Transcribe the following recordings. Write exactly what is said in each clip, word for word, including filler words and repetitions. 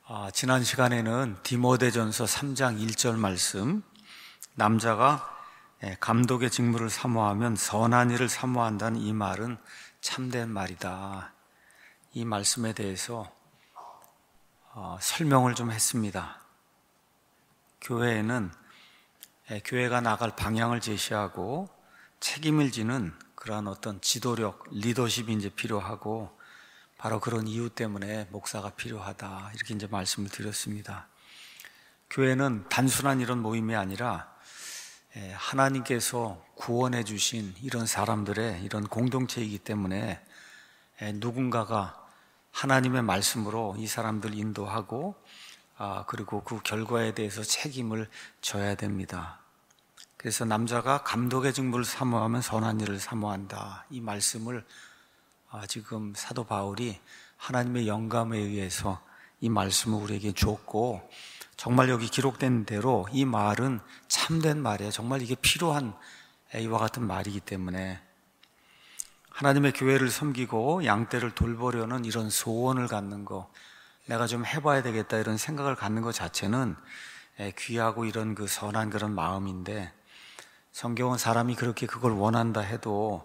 아, 지난 시간에는 디모데전서 삼 장 일 절 말씀, 남자가 감독의 직무를 사모하면 선한 일을 사모한다는 이 말은 참된 말이다, 이 말씀에 대해서 어, 설명을 좀 했습니다. 교회에는 에, 교회가 나갈 방향을 제시하고 책임을 지는 그러한 어떤 지도력, 리더십이 이제 필요하고, 바로 그런 이유 때문에 목사가 필요하다, 이렇게 이제 말씀을 드렸습니다. 교회는 단순한 이런 모임이 아니라 하나님께서 구원해 주신 이런 사람들의 이런 공동체이기 때문에 누군가가 하나님의 말씀으로 이 사람들 인도하고, 그리고 그 결과에 대해서 책임을 져야 됩니다. 그래서 남자가 감독의 직무를 사모하면 선한 일을 사모한다, 이 말씀을 아, 지금 사도 바울이 하나님의 영감에 의해서 이 말씀을 우리에게 줬고, 정말 여기 기록된 대로 이 말은 참된 말이에요. 정말 이게 필요한 이와 같은 말이기 때문에 하나님의 교회를 섬기고 양떼를 돌보려는 이런 소원을 갖는 거, 내가 좀 해봐야 되겠다 이런 생각을 갖는 것 자체는 귀하고 이런 그 선한 그런 마음인데, 성경은 사람이 그렇게 그걸 원한다 해도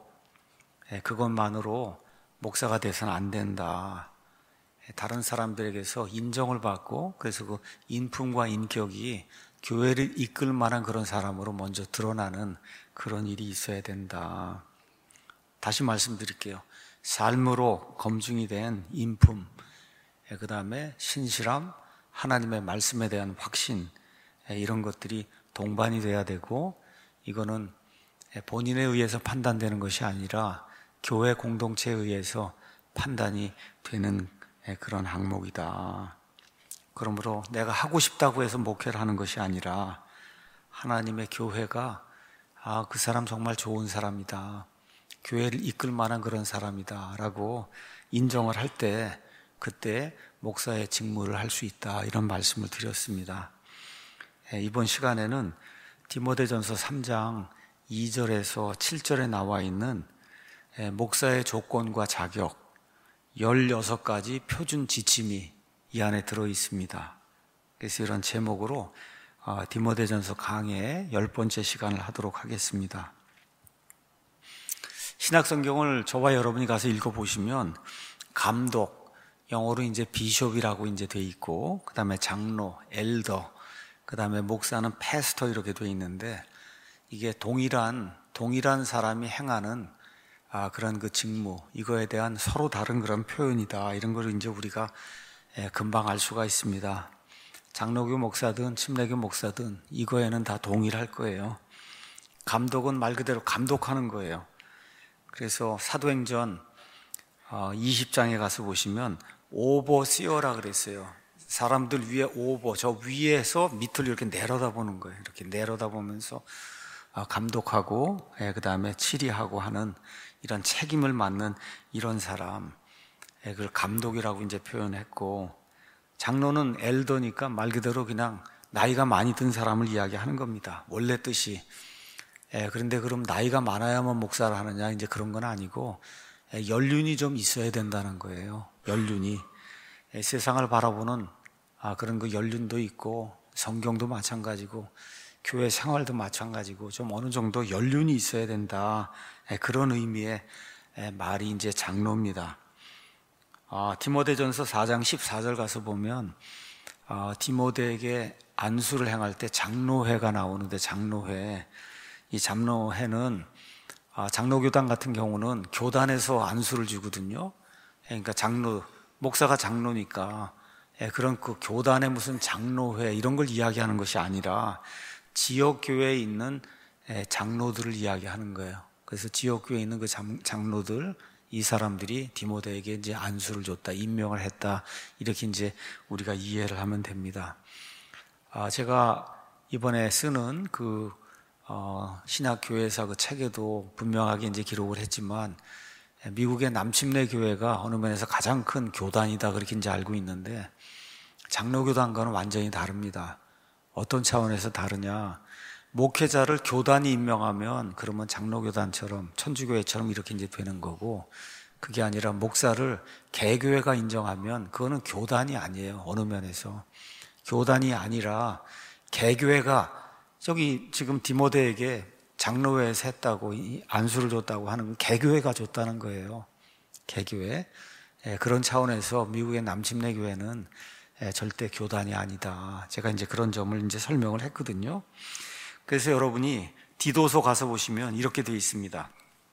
그것만으로 목사가 돼서는 안 된다. 다른 사람들에게서 인정을 받고, 그래서 그 인품과 인격이 교회를 이끌 만한 그런 사람으로 먼저 드러나는 그런 일이 있어야 된다. 다시 말씀드릴게요. 삶으로 검증이 된 인품, 그 다음에 신실함, 하나님의 말씀에 대한 확신, 이런 것들이 동반이 돼야 되고, 이거는 본인에 의해서 판단되는 것이 아니라 교회 공동체에 의해서 판단이 되는 그런 항목이다. 그러므로 내가 하고 싶다고 해서 목회를 하는 것이 아니라 하나님의 교회가 아, 그 사람 정말 좋은 사람이다, 교회를 이끌 만한 그런 사람이다 라고 인정을 할 때, 그때 목사의 직무를 할 수 있다, 이런 말씀을 드렸습니다. 이번 시간에는 디모데전서 삼 장 이 절에서 칠 절에 나와 있는 목사의 조건과 자격 열여섯 가지 표준 지침이 이 안에 들어 있습니다. 그래서 이런 제목으로 디모데전서 강의 열 번째 시간을 하도록 하겠습니다. 신약성경을 저와 여러분이 가서 읽어보시면 감독, 영어로 이제 비숍이라고 이제 돼 있고, 그 다음에 장로, 엘더, 그 다음에 목사는 패스터 이렇게 돼 있는데, 이게 동일한 동일한 사람이 행하는 아, 그런 그 직무, 이거에 대한 서로 다른 그런 표현이다, 이런 걸 이제 우리가 금방 알 수가 있습니다. 장로교 목사든 침례교 목사든 이거에는 다 동일할 거예요. 감독은 말 그대로 감독하는 거예요. 그래서 사도행전 이십 장에 가서 보시면 오버시어라 그랬어요. 사람들 위에 오버, 저 위에서 밑을 이렇게 내려다보는 거예요. 이렇게 내려다보면서 감독하고, 그 다음에 치리하고 하는 이런 책임을 맡는 이런 사람, 그걸 감독이라고 이제 표현했고, 장로는 엘더니까 말 그대로 그냥 나이가 많이 든 사람을 이야기하는 겁니다. 원래 뜻이. 그런데 그럼 나이가 많아야만 목사를 하느냐, 이제 그런 건 아니고 연륜이 좀 있어야 된다는 거예요. 연륜이. 세상을 바라보는 아, 그런 그 연륜도 있고, 성경도 마찬가지고, 교회 생활도 마찬가지고, 좀 어느 정도 연륜이 있어야 된다, 그런 의미의 말이 이제 장로입니다. 아, 디모데전서 사 장 십사 절 가서 보면 아, 디모데에게 안수를 행할 때 장로회가 나오는데, 장로회, 이 장로회는 아, 장로교단 같은 경우는 교단에서 안수를 주거든요. 그러니까 장로, 목사가 장로니까 그런 그 교단의 무슨 장로회 이런 걸 이야기하는 것이 아니라 지역교회에 있는 장로들을 이야기하는 거예요. 그래서 지역교회에 있는 그 장로들, 이 사람들이 디모데에게 이제 안수를 줬다, 임명을 했다, 이렇게 이제 우리가 이해를 하면 됩니다. 아, 제가 이번에 쓰는 그 어, 신학교회사 그 책에도 분명하게 이제 기록을 했지만, 미국의 남침내 교회가 어느 면에서 가장 큰 교단이다, 그렇게 이제 알고 있는데, 장로교단과는 완전히 다릅니다. 어떤 차원에서 다르냐? 목회자를 교단이 임명하면 그러면 장로교단처럼, 천주교회처럼 이렇게 이제 되는 거고, 그게 아니라 목사를 개교회가 인정하면 그거는 교단이 아니에요. 어느 면에서 교단이 아니라 개교회가, 저기 지금 디모데에게 장로회에서 했다고 안수를 줬다고 하는 건 개교회가 줬다는 거예요. 개교회. 예, 그런 차원에서 미국의 남침내 교회는 예, 절대 교단이 아니다. 제가 이제 그런 점을 이제 설명을 했거든요. 그래서 여러분이 디도서 가서 보시면 이렇게 되어 있습니다.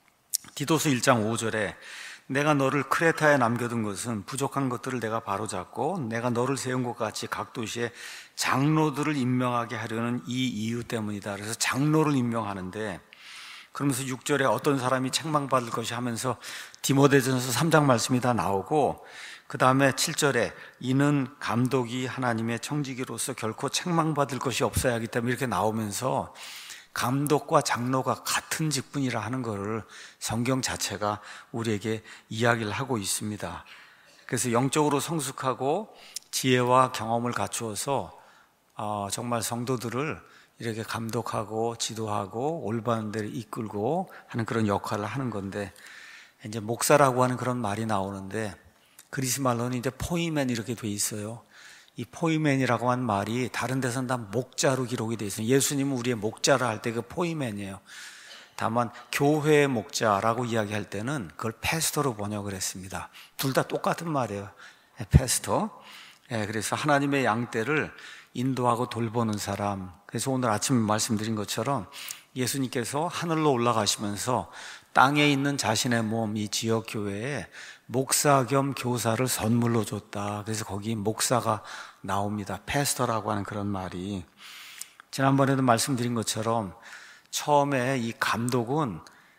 디도서 일 장 오 절에 내가 너를 크레타에 남겨둔 것은 부족한 것들을 내가 바로잡고 내가 너를 세운 것 같이 각 도시에 장로들을 임명하게 하려는 이 이유 때문이다. 그래서 장로를 임명하는데, 그러면서 육 절에 어떤 사람이 책망받을 것이 하면서 디모데전서 삼 장 말씀이 다 나오고, 그 다음에 칠 절에 이는 감독이 하나님의 청지기로서 결코 책망받을 것이 없어야 하기 때문에 이렇게 나오면서 감독과 장로가 같은 직분이라 하는 것을 성경 자체가 우리에게 이야기를 하고 있습니다. 그래서 영적으로 성숙하고 지혜와 경험을 갖추어서 어, 정말 성도들을 이렇게 감독하고 지도하고 올바른 데를 이끌고 하는 그런 역할을 하는 건데, 이제 목사라고 하는 그런 말이 나오는데 그리스 말로는 이제 포이맨 이렇게 돼 있어요. 이 포이맨이라고 한 말이 다른 데서는 다 목자로 기록이 되어 있어요. 예수님은 우리의 목자를 할 때 그 포이맨이에요. 다만 교회의 목자라고 이야기할 때는 그걸 패스터로 번역을 했습니다. 둘 다 똑같은 말이에요. 패스터. 예, 그래서 하나님의 양떼를 인도하고 돌보는 사람. 그래서 오늘 아침에 말씀드린 것처럼 예수님께서 하늘로 올라가시면서 땅에 있는 자신의 몸, 이 지역 교회에 목사 겸 교사를 선물로 줬다. 그래서 거기 목사가 나옵니다. 패스터라고 하는 그런 말이. 지난번에도 말씀드린 것처럼 처음에 이 감독은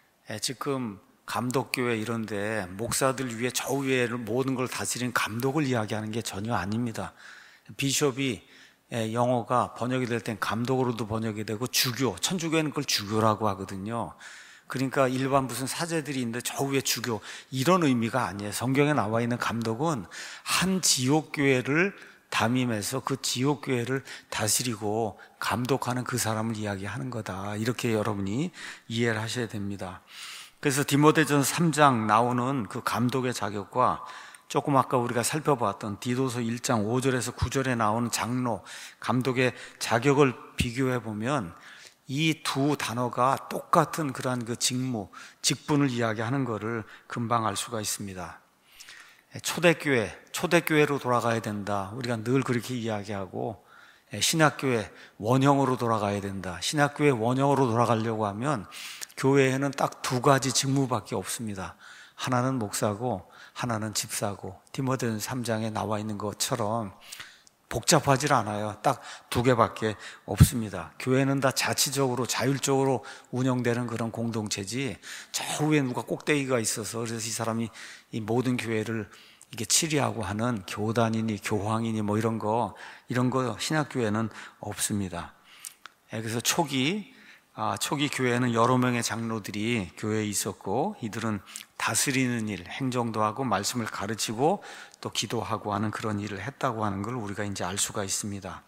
지금 감독교회 이런데 목사들 위에 저 위에 모든 걸 다스리는 감독을 이야기하는 게 전혀 아닙니다. 비숍이 영어가 번역이 될 땐 감독으로도 번역이 되고 주교, 천주교에는 그걸 주교라고 하거든요. 그러니까 일반 무슨 사제들이 있는데 저 위에 주교, 이런 의미가 아니에요. 성경에 나와 있는 감독은 한 지옥교회를 담임해서 그 지옥교회를 다스리고 감독하는 그 사람을 이야기하는 거다. 이렇게 여러분이 이해를 하셔야 됩니다. 그래서 디모데전서 삼 장 나오는 그 감독의 자격과 조금 아까 우리가 살펴봤던 디도서 일 장 오 절에서 구 절에 나오는 장로, 감독의 자격을 비교해 보면 이 두 단어가 똑같은 그러한 그 직무, 직분을 이야기하는 것을 금방 알 수가 있습니다. 초대교회, 초대교회로 돌아가야 된다. 우리가 늘 그렇게 이야기하고, 신약교회 원형으로 돌아가야 된다. 신약교회 원형으로 돌아가려고 하면 교회에는 딱 두 가지 직무밖에 없습니다. 하나는 목사고 하나는 집사고, 디모데전서 삼 장에 나와 있는 것처럼 복잡하질 않아요. 딱 두 개밖에 없습니다. 교회는 다 자치적으로 자율적으로 운영되는 그런 공동체지 저 위에 누가 꼭대기가 있어서 그래서 이 사람이 이 모든 교회를 이게 치리하고 하는 교단이니 교황이니 뭐 이런 거 이런 거 신약교회는 없습니다. 그래서 초기 아, 초기 교회에는 여러 명의 장로들이 교회에 있었고 이들은 다스리는 일, 행정도 하고 말씀을 가르치고 또 기도하고 하는 그런 일을 했다고 하는 걸 우리가 이제 알 수가 있습니다.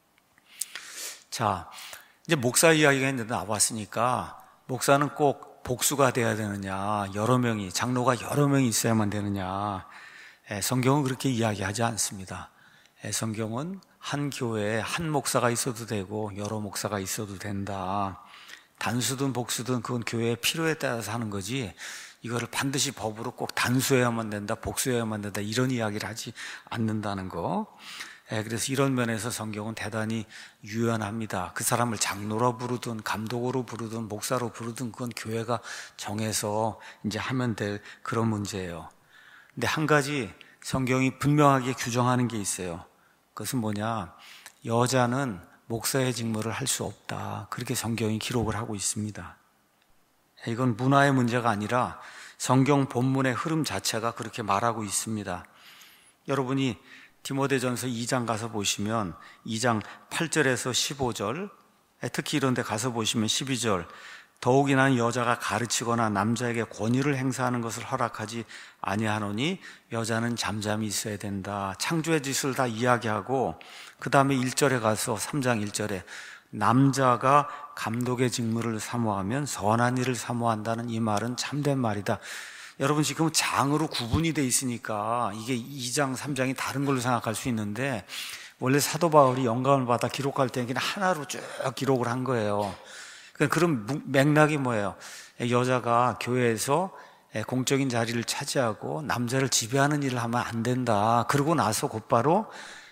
자, 이제 목사 이야기가 이제 나왔으니까 목사는 꼭 복수가 돼야 되느냐, 여러 명이, 장로가 여러 명이 있어야만 되느냐, 에, 성경은 그렇게 이야기하지 않습니다. 에, 성경은 한 교회에 한 목사가 있어도 되고 여러 목사가 있어도 된다. 단수든 복수든 그건 교회의 필요에 따라서 하는 거지 이거를 반드시 법으로 꼭 단수해야만 된다, 복수해야만 된다 이런 이야기를 하지 않는다는 거. 예, 그래서 이런 면에서 성경은 대단히 유연합니다. 그 사람을 장로로 부르든 감독으로 부르든 목사로 부르든 그건 교회가 정해서 이제 하면 될 그런 문제예요. 근데 한 가지 성경이 분명하게 규정하는 게 있어요. 그것은 뭐냐, 여자는 목사의 직무를 할 수 없다. 그렇게 성경이 기록을 하고 있습니다. 이건 문화의 문제가 아니라 성경 본문의 흐름 자체가 그렇게 말하고 있습니다. 여러분이 디모데전서 이 장 가서 보시면 이 장 팔 절에서 십오 절, 특히 이런 데 가서 보시면 십이 절, 더욱이 나는 여자가 가르치거나 남자에게 권위를 행사하는 것을 허락하지 아니하노니 여자는 잠잠히 있어야 된다. 창조의 짓을 다 이야기하고 그 다음에 일 절에 가서 삼 장 일 절에 남자가 감독의 직무를 사모하면 선한 일을 사모한다는 이 말은 참된 말이다. 여러분 지금 장으로 구분이 돼 있으니까 이게 이 장, 삼 장이 다른 걸로 생각할 수 있는데, 원래 사도 바울이 영감을 받아 기록할 때는 그냥 하나로 쭉 기록을 한 거예요. 그런 맥락이 뭐예요? 여자가 교회에서 공적인 자리를 차지하고 남자를 지배하는 일을 하면 안 된다. 그러고 나서 곧바로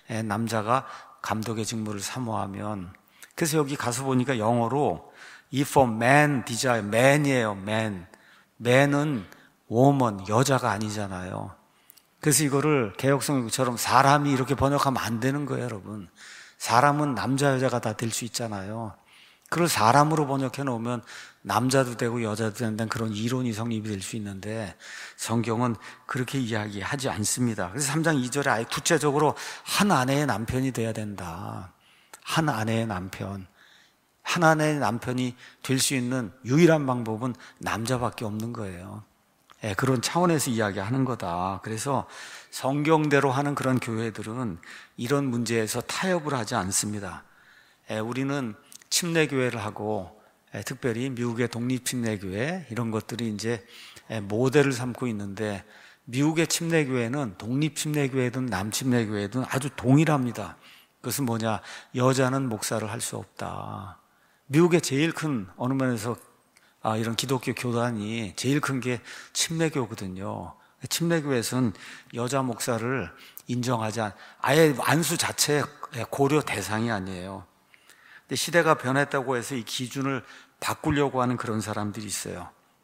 남자가 감독의 직무를 사모하면, 그래서 여기 가서 보니까 영어로 if a man desire, man이에요. man. man은 woman, 여자가 아니잖아요. 그래서 이거를 개혁성경처럼 사람이 이렇게 번역하면 안 되는 거예요, 여러분. 사람은 남자 여자가 다 될 수 있잖아요. 그걸 사람으로 번역해 놓으면 남자도 되고 여자도 된다는 그런 이론이 성립이 될 수 있는데, 성경은 그렇게 이야기하지 않습니다. 그래서 삼 장 이 절에 아예 구체적으로 한 아내의 남편이 돼야 된다. 한 아내의 남편. 한 아내의 남편이 될 수 있는 유일한 방법은 남자밖에 없는 거예요. 예, 그런 차원에서 이야기하는 거다. 그래서 성경대로 하는 그런 교회들은 이런 문제에서 타협을 하지 않습니다. 예, 우리는 침례교회를 하고, 예, 특별히 미국의 독립침례교회 이런 것들이 이제 예, 모델을 삼고 있는데, 미국의 침례교회는 독립침례교회든 남침례교회든 아주 동일합니다. 그것은 뭐냐? 여자는 목사를 할 수 없다. 미국의 제일 큰 어느 면에서 아, 이런 기독교 교단이 제일 큰 게 침례교거든요. 침례교에서는 여자 목사를 인정하지 않, 아예 안수 자체 고려 대상이 아니에요. 근데 시대가 변했다고 해서 이 기준을 바꾸려고 하는 그런 사람들이 있어요.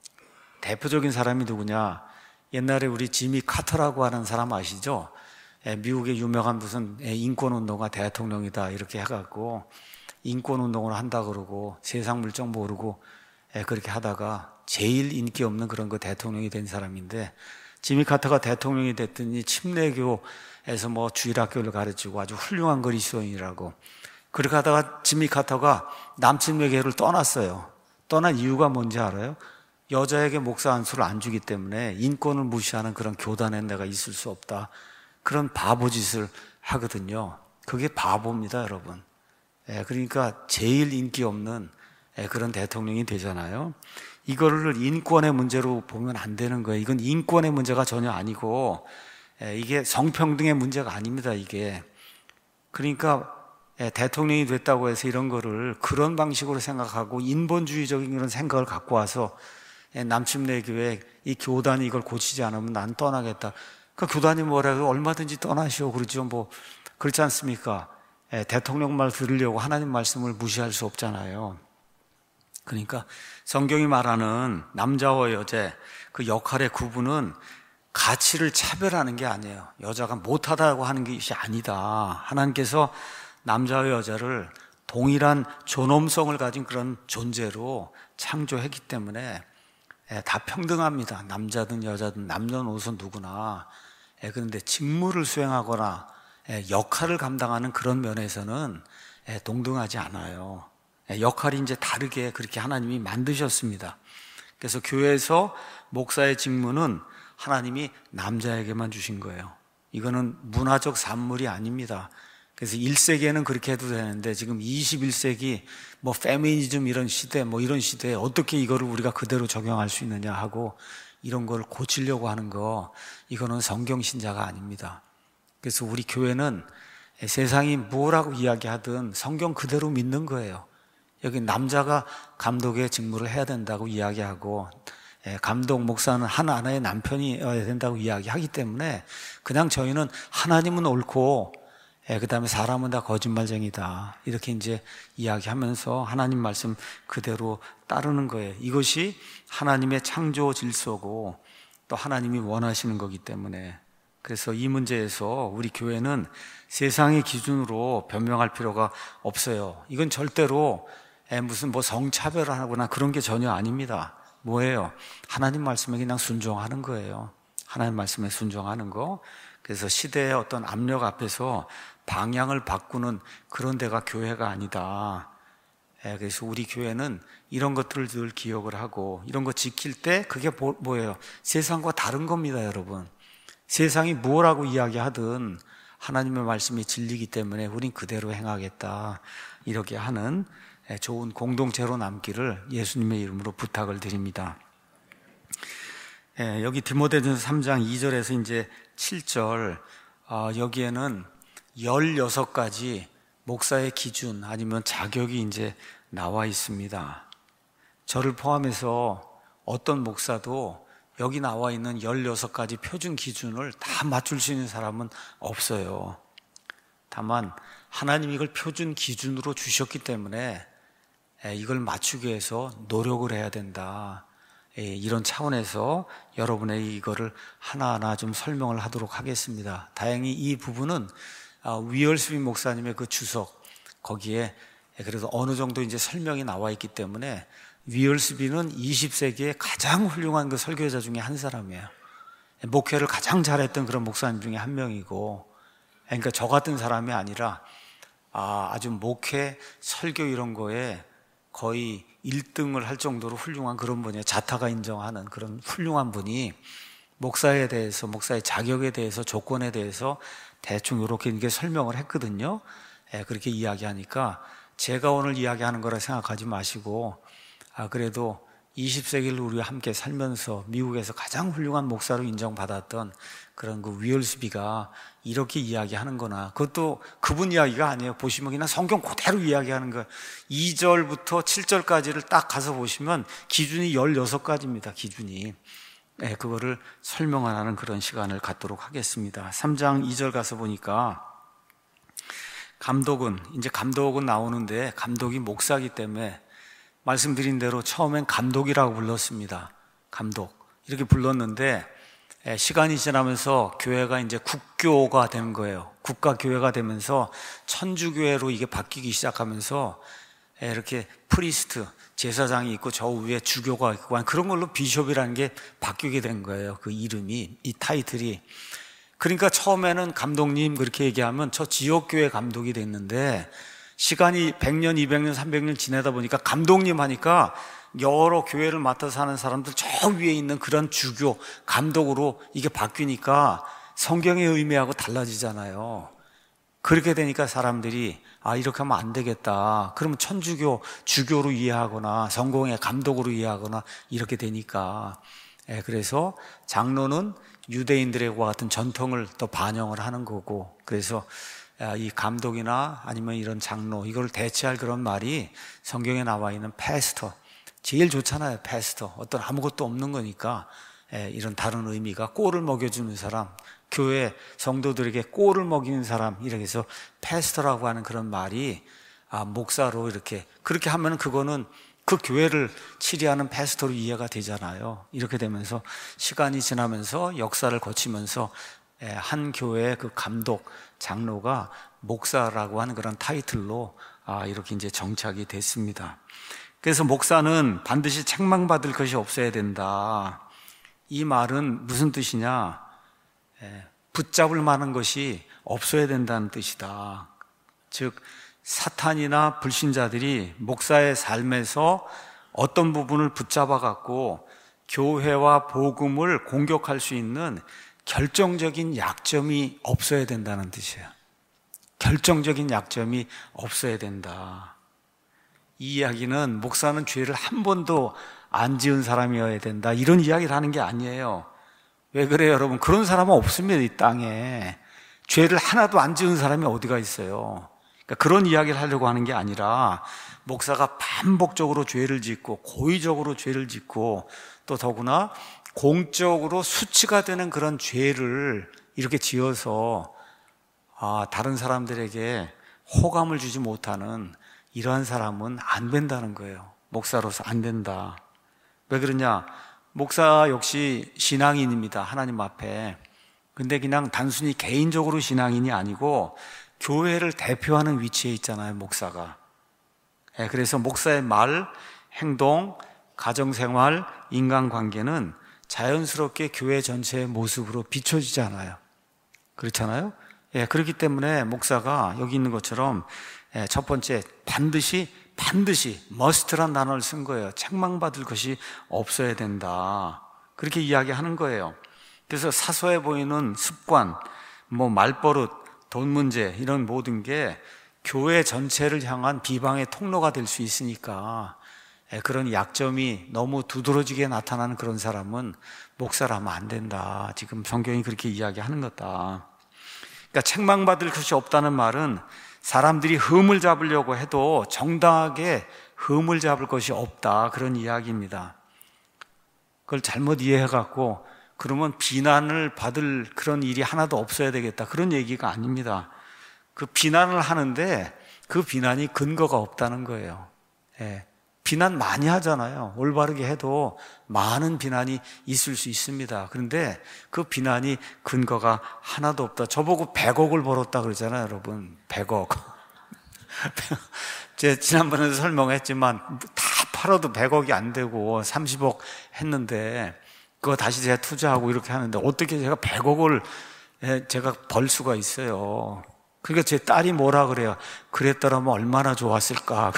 대표적인 사람이 누구냐? 옛날에 우리 지미 카터라고 하는 사람 아시죠? 미국의 유명한 무슨 인권운동가 대통령이다 이렇게 해갖고 인권운동을 한다 그러고 세상 물정 모르고 그렇게 하다가 제일 인기 없는 그런 거 대통령이 된 사람인데, 지미 카터가 대통령이 됐더니 침례교에서 뭐 주일학교를 가르치고 아주 훌륭한 그리스도인이라고, 그렇게 하다가 지미 카터가 남침례교회를 떠났어요. 떠난 이유가 뭔지 알아요? 여자에게 목사 안수를 안 주기 때문에 인권을 무시하는 그런 교단에 내가 있을 수 없다. 그런 바보짓을 하거든요. 그게 바보입니다, 여러분. 그러니까 제일 인기 없는 그런 대통령이 되잖아요. 이거를 인권의 문제로 보면 안 되는 거예요. 이건 인권의 문제가 전혀 아니고, 이게 성평등의 문제가 아닙니다, 이게. 그러니까 대통령이 됐다고 해서 이런 거를 그런 방식으로 생각하고 인본주의적인 그런 생각을 갖고 와서 남침례교회 이 교단이 이걸 고치지 않으면 난 떠나겠다. 그 교단이 뭐라고 얼마든지 떠나시오 그러죠. 뭐 그렇지 않습니까? 대통령 말 들으려고 하나님 말씀을 무시할 수 없잖아요. 그러니까 성경이 말하는 남자와 여자 그 역할의 구분은 가치를 차별하는 게 아니에요. 여자가 못하다고 하는 것이 아니다. 하나님께서 남자와 여자를 동일한 존엄성을 가진 그런 존재로 창조했기 때문에 다 평등합니다. 남자든 여자든 남녀노소 누구나. 그런데 직무를 수행하거나 역할을 감당하는 그런 면에서는 동등하지 않아요. 역할이 이제 다르게 그렇게 하나님이 만드셨습니다. 그래서 교회에서 목사의 직무는 하나님이 남자에게만 주신 거예요. 이거는 문화적 산물이 아닙니다. 그래서 일 세기에는 그렇게 해도 되는데 지금 이십일 세기 뭐 페미니즘 이런 시대 뭐 이런 시대에 어떻게 이거를 우리가 그대로 적용할 수 있느냐 하고 이런 걸 고치려고 하는 거, 이거는 성경 신자가 아닙니다. 그래서 우리 교회는 세상이 뭐라고 이야기하든 성경 그대로 믿는 거예요. 여기 남자가 감독의 직무를 해야 된다고 이야기하고 감독 목사는 한 아내의 남편이어야 된다고 이야기하기 때문에 그냥 저희는 하나님은 옳고 그 다음에 사람은 다 거짓말쟁이다 이렇게 이제 이야기하면서 하나님 말씀 그대로 따르는 거예요. 이것이 하나님의 창조 질서고 또 하나님이 원하시는 거기 때문에, 그래서 이 문제에서 우리 교회는 세상의 기준으로 변명할 필요가 없어요. 이건 절대로 무슨 뭐 성차별하거나 그런 게 전혀 아닙니다. 뭐예요? 하나님 말씀에 그냥 순종하는 거예요. 하나님 말씀에 순종하는 거. 그래서 시대의 어떤 압력 앞에서 방향을 바꾸는 그런 데가 교회가 아니다. 그래서 우리 교회는 이런 것들을 늘 기억을 하고 이런 거 지킬 때 그게 뭐예요? 세상과 다른 겁니다, 여러분. 세상이 뭐라고 이야기하든 하나님의 말씀이 진리이기 때문에 우린 그대로 행하겠다. 이렇게 하는 좋은 공동체로 남기를 예수님의 이름으로 부탁을 드립니다. 예, 여기 디모데전서 삼 장 이 절에서 이제 칠 절, 어, 여기에는 열여섯 가지 목사의 기준 아니면 자격이 이제 나와 있습니다. 저를 포함해서 어떤 목사도 여기 나와 있는 열여섯 가지 표준 기준을 다 맞출 수 있는 사람은 없어요. 다만 하나님이 이걸 표준 기준으로 주셨기 때문에 이걸 맞추기 위해서 노력을 해야 된다. 이런 차원에서 여러분의 이거를 하나하나 좀 설명을 하도록 하겠습니다. 다행히 이 부분은 위얼스빈 목사님의 그 주석 거기에 그래서 어느 정도 이제 설명이 나와 있기 때문에 위얼스빈은 이십 세기에 가장 훌륭한 그 설교자 중에 한 사람이에요. 목회를 가장 잘했던 그런 목사님 중에 한 명이고, 그러니까 저 같은 사람이 아니라 아, 아주 목회, 설교 이런 거에 거의 일 등을 할 정도로 훌륭한 그런 분이에요. 자타가 인정하는 그런 훌륭한 분이 목사에 대해서, 목사의 자격에 대해서, 조건에 대해서 대충 이렇게 이렇게 설명을 했거든요. 예, 그렇게 이야기하니까 제가 오늘 이야기하는 거라 생각하지 마시고, 아, 그래도 이십 세기를 우리와 함께 살면서 미국에서 가장 훌륭한 목사로 인정받았던 그런 그 위얼스비가 이렇게 이야기하는 거나, 그것도 그분 이야기가 아니에요. 보시면 그냥 성경 그대로 이야기하는 거예요. 이 절부터 칠 절까지를 딱 가서 보시면 기준이 열여섯 가지입니다. 기준이. 네, 그거를 설명하는 그런 시간을 갖도록 하겠습니다. 삼 장 이 절 가서 보니까 감독은, 이제 감독은 나오는데 감독이 목사이기 때문에 말씀드린 대로 처음엔 감독이라고 불렀습니다. 감독. 이렇게 불렀는데 시간이 지나면서 교회가 이제 국교가 되는 거예요. 국가교회가 되면서 천주교회로 이게 바뀌기 시작하면서 이렇게 프리스트, 제사장이 있고 저 위에 주교가 있고 그런 걸로 비숍이라는 게 바뀌게 된 거예요. 그 이름이, 이 타이틀이. 그러니까 처음에는 감독님 그렇게 얘기하면 저 지역교회 감독이 됐는데 시간이 백 년, 이백 년, 삼백 년 지내다 보니까 감독님 하니까 여러 교회를 맡아서 하는 사람들 저 위에 있는 그런 주교, 감독으로 이게 바뀌니까 성경의 의미하고 달라지잖아요. 그렇게 되니까 사람들이 아, 이렇게 하면 안 되겠다. 그러면 천주교, 주교로 이해하거나 성공의 감독으로 이해하거나 이렇게 되니까. 예, 그래서 장로는 유대인들과 같은 전통을 또 반영을 하는 거고, 그래서 이 감독이나 아니면 이런 장로, 이걸 대체할 그런 말이 성경에 나와 있는 패스터, 제일 좋잖아요. 패스터. 어떤 아무것도 없는 거니까 이런 다른 의미가 꼴을 먹여주는 사람, 교회 성도들에게 꼴을 먹이는 사람, 이렇게 해서 패스터라고 하는 그런 말이 아, 목사로 이렇게 그렇게 하면 그거는 그 교회를 치리하는 패스터로 이해가 되잖아요. 이렇게 되면서 시간이 지나면서 역사를 거치면서 한 교회의 그 감독, 장로가 목사라고 하는 그런 타이틀로 아, 이렇게 이제 정착이 됐습니다. 그래서 목사는 반드시 책망받을 것이 없어야 된다. 이 말은 무슨 뜻이냐? 붙잡을 만한 것이 없어야 된다는 뜻이다. 즉 사탄이나 불신자들이 목사의 삶에서 어떤 부분을 붙잡아 갖고 교회와 복음을 공격할 수 있는 결정적인 약점이 없어야 된다는 뜻이에요. 결정적인 약점이 없어야 된다. 이 이야기는 목사는 죄를 한 번도 안 지은 사람이어야 된다, 이런 이야기를 하는 게 아니에요. 왜 그래요, 여러분? 그런 사람은 없습니다, 이 땅에. 죄를 하나도 안 지은 사람이 어디가 있어요. 그러니까 그런 이야기를 하려고 하는 게 아니라 목사가 반복적으로 죄를 짓고 고의적으로 죄를 짓고 또 더구나 공적으로 수치가 되는 그런 죄를 이렇게 지어서 아, 다른 사람들에게 호감을 주지 못하는 이러한 사람은 안 된다는 거예요. 목사로서 안 된다. 왜 그러냐? 목사 역시 신앙인입니다. 하나님 앞에. 근데 그냥 단순히 개인적으로 신앙인이 아니고 교회를 대표하는 위치에 있잖아요, 목사가. 예, 그래서 목사의 말, 행동, 가정생활, 인간관계는 자연스럽게 교회 전체의 모습으로 비춰지잖아요. 그렇잖아요? 예, 그렇기 때문에 목사가 여기 있는 것처럼 예, 첫 번째 반드시 반드시 must란 단어를 쓴 거예요. 책망받을 것이 없어야 된다. 그렇게 이야기하는 거예요. 그래서 사소해 보이는 습관, 뭐 말버릇, 돈 문제 이런 모든 게 교회 전체를 향한 비방의 통로가 될 수 있으니까 예, 그런 약점이 너무 두드러지게 나타나는 그런 사람은 목사라면 안 된다. 지금 성경이 그렇게 이야기하는 거다. 그러니까 책망받을 것이 없다는 말은 사람들이 흠을 잡으려고 해도 정당하게 흠을 잡을 것이 없다, 그런 이야기입니다. 그걸 잘못 이해해갖고 그러면 비난을 받을 그런 일이 하나도 없어야 되겠다, 그런 얘기가 아닙니다. 그 비난을 하는데 그 비난이 근거가 없다는 거예요. 예. 비난 많이 하잖아요. 올바르게 해도 많은 비난이 있을 수 있습니다. 그런데 그 비난이 근거가 하나도 없다. 저보고 백억을 벌었다 그러잖아요, 여러분. 백억. 제가 지난번에도 설명했지만 다 팔아도 백억이 안 되고 삼십억 했는데 그거 다시 제가 투자하고 이렇게 하는데 어떻게 제가 백억을 제가 벌 수가 있어요. 그러니까 제 딸이 뭐라 그래요? 그랬더라면 얼마나 좋았을까.